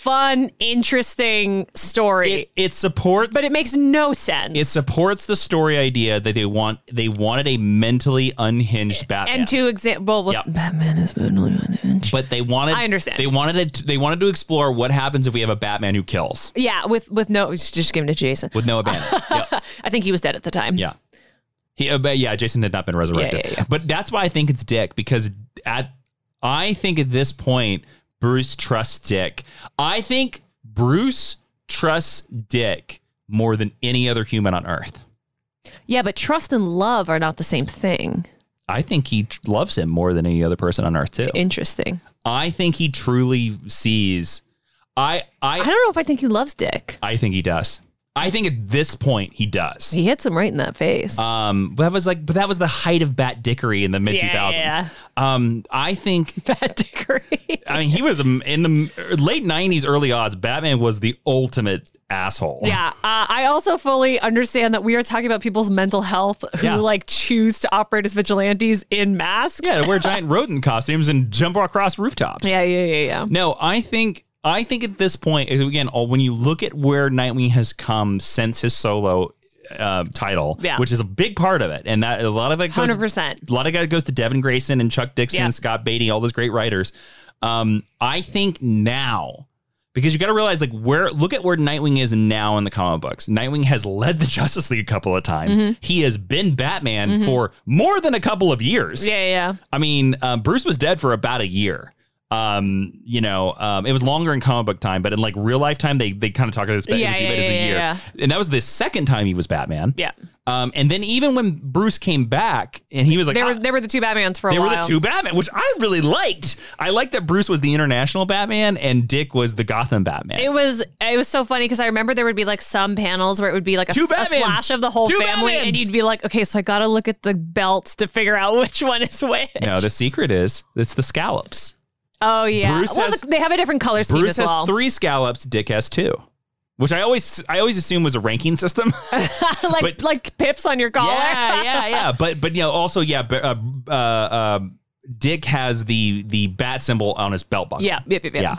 [SPEAKER 2] fun, interesting story.
[SPEAKER 1] It supports,
[SPEAKER 2] but it makes no sense.
[SPEAKER 1] It supports the story idea that they wanted a mentally unhinged Batman.
[SPEAKER 2] And to Batman is mentally unhinged.
[SPEAKER 1] But they wanted.
[SPEAKER 2] I understand.
[SPEAKER 1] They wanted to explore what happens if we have a Batman who kills.
[SPEAKER 2] Yeah, with no, just give him to Jason.
[SPEAKER 1] With no abandon. Yep.
[SPEAKER 2] I think he was dead at the time.
[SPEAKER 1] Yeah. Jason had not been resurrected.
[SPEAKER 2] Yeah.
[SPEAKER 1] But that's why I think it's Dick, because I think at this point, Bruce trusts Dick. I think Bruce trusts Dick more than any other human on Earth.
[SPEAKER 2] Yeah, but trust and love are not the same thing.
[SPEAKER 1] I think he loves him more than any other person on Earth, too.
[SPEAKER 2] Interesting.
[SPEAKER 1] I think he truly sees... I
[SPEAKER 2] don't know if I think he loves Dick.
[SPEAKER 1] I think he does. I think at this point he does.
[SPEAKER 2] He hits him right in that face.
[SPEAKER 1] But that was the height of Bat Dickery in the mid 2000s.
[SPEAKER 2] Yeah.
[SPEAKER 1] I think
[SPEAKER 2] Bat Dickery.
[SPEAKER 1] I mean, he was in the late 90s, early odds. Batman was the ultimate asshole.
[SPEAKER 2] Yeah. I also fully understand that we are talking about people's mental health who choose to operate as vigilantes in masks.
[SPEAKER 1] Yeah, to wear giant rodent costumes and jump across rooftops.
[SPEAKER 2] Yeah.
[SPEAKER 1] No, I think at this point, again, when you look at where Nightwing has come since his solo title, which is a big part of it, and that a lot of it goes
[SPEAKER 2] 100%.
[SPEAKER 1] A lot of it goes to Devin Grayson and Chuck Dixon and Scott Beatty, all those great writers. I think now, because you got to realize, look at where Nightwing is now in the comic books. Nightwing has led the Justice League a couple of times. Mm-hmm. He has been Batman for more than a couple of years.
[SPEAKER 2] Yeah.
[SPEAKER 1] I mean, Bruce was dead for about a year. It was longer in comic book time, but in real life time, they kind of talk about this as a year. Yeah. And that was the second time he was Batman.
[SPEAKER 2] Yeah.
[SPEAKER 1] And then even when Bruce came back and he was like,
[SPEAKER 2] they were the two Batmans for a while.
[SPEAKER 1] They were the two Batman, which I really liked. I liked that Bruce was the international Batman and Dick was the Gotham Batman.
[SPEAKER 2] It was so funny because I remember there would be some panels where it would be a flash of the whole family, and you'd be like, okay, so I got to look at the belts to figure out which one is which.
[SPEAKER 1] No, the secret is it's the scallops.
[SPEAKER 2] Oh, yeah. They have a different color scheme as well.
[SPEAKER 1] Bruce has 3 scallops. Dick has 2. Which I always assume was a ranking system.
[SPEAKER 2] like pips on your collar.
[SPEAKER 1] Yeah. But also, Dick has the bat symbol on his belt buckle.
[SPEAKER 2] Yeah.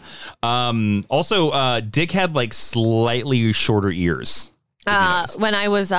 [SPEAKER 1] Also, Dick had slightly shorter ears.
[SPEAKER 2] When I was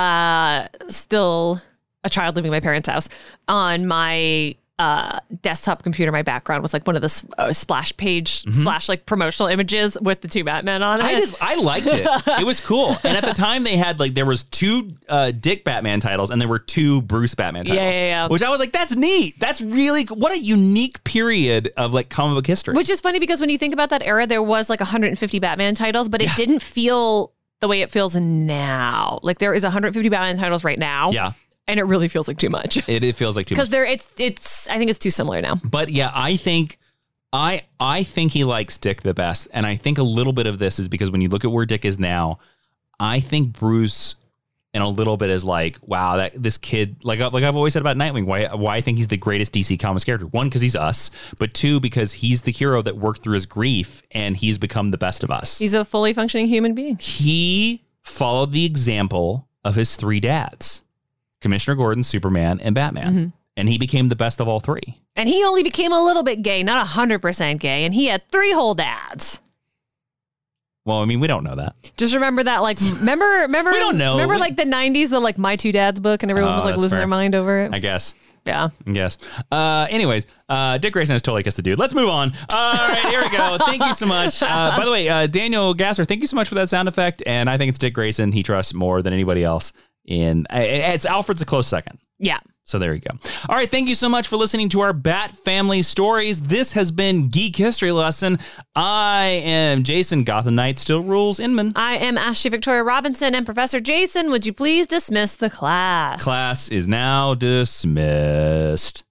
[SPEAKER 2] still a child living in my parents' house, on my desktop computer, my background was one of the splash page promotional images with the two Batmen on it.
[SPEAKER 1] I liked it. It was cool. And at the time they had there was 2 Dick Batman titles and there were 2 Bruce Batman titles.
[SPEAKER 2] Yeah.
[SPEAKER 1] Which I was like, that's neat. That's really what a unique period of comic book history.
[SPEAKER 2] Which is funny because when you think about that era, there was 150 Batman titles, but it didn't feel the way it feels now. There is 150 Batman titles right now.
[SPEAKER 1] Yeah.
[SPEAKER 2] And it really feels like too much.
[SPEAKER 1] It feels like too much.
[SPEAKER 2] Because I think it's too similar now.
[SPEAKER 1] But yeah, I think he likes Dick the best. And I think a little bit of this is because when you look at where Dick is now, I think Bruce in a little bit is wow, that this kid, I've always said about Nightwing, why I think he's the greatest DC Comics character. 1, because he's us, but 2, because he's the hero that worked through his grief and he's become the best of us.
[SPEAKER 2] He's a fully functioning human being.
[SPEAKER 1] He followed the example of his 3 dads. Commissioner Gordon, Superman, and Batman. Mm-hmm. And he became the best of all 3. And
[SPEAKER 2] he only became a little bit gay, not 100% gay, and he had 3 whole dads.
[SPEAKER 1] Well, I mean, we don't know that.
[SPEAKER 2] Just remember that, remember
[SPEAKER 1] we don't know.
[SPEAKER 2] Remember the 90s, the My Two Dads book, and everyone was losing their mind over it?
[SPEAKER 1] I guess.
[SPEAKER 2] Yeah.
[SPEAKER 1] Yes. Anyways, Dick Grayson is totally kissed a dude. Let's move on. All right, here we go. Thank you so much. By the way, Daniel Gasser, thank you so much for that sound effect. And I think it's Dick Grayson. He trusts more than anybody else. It's Alfred's a close second.
[SPEAKER 2] Yeah.
[SPEAKER 1] So there you go. All right. Thank you so much for listening to our Bat Family stories. This has been Geek History Lesson. I am Jason Gotham Knight Still Rules Inman.
[SPEAKER 2] I am Ashley Victoria Robinson. And Professor Jason, would you please dismiss the class?
[SPEAKER 1] Class is now dismissed.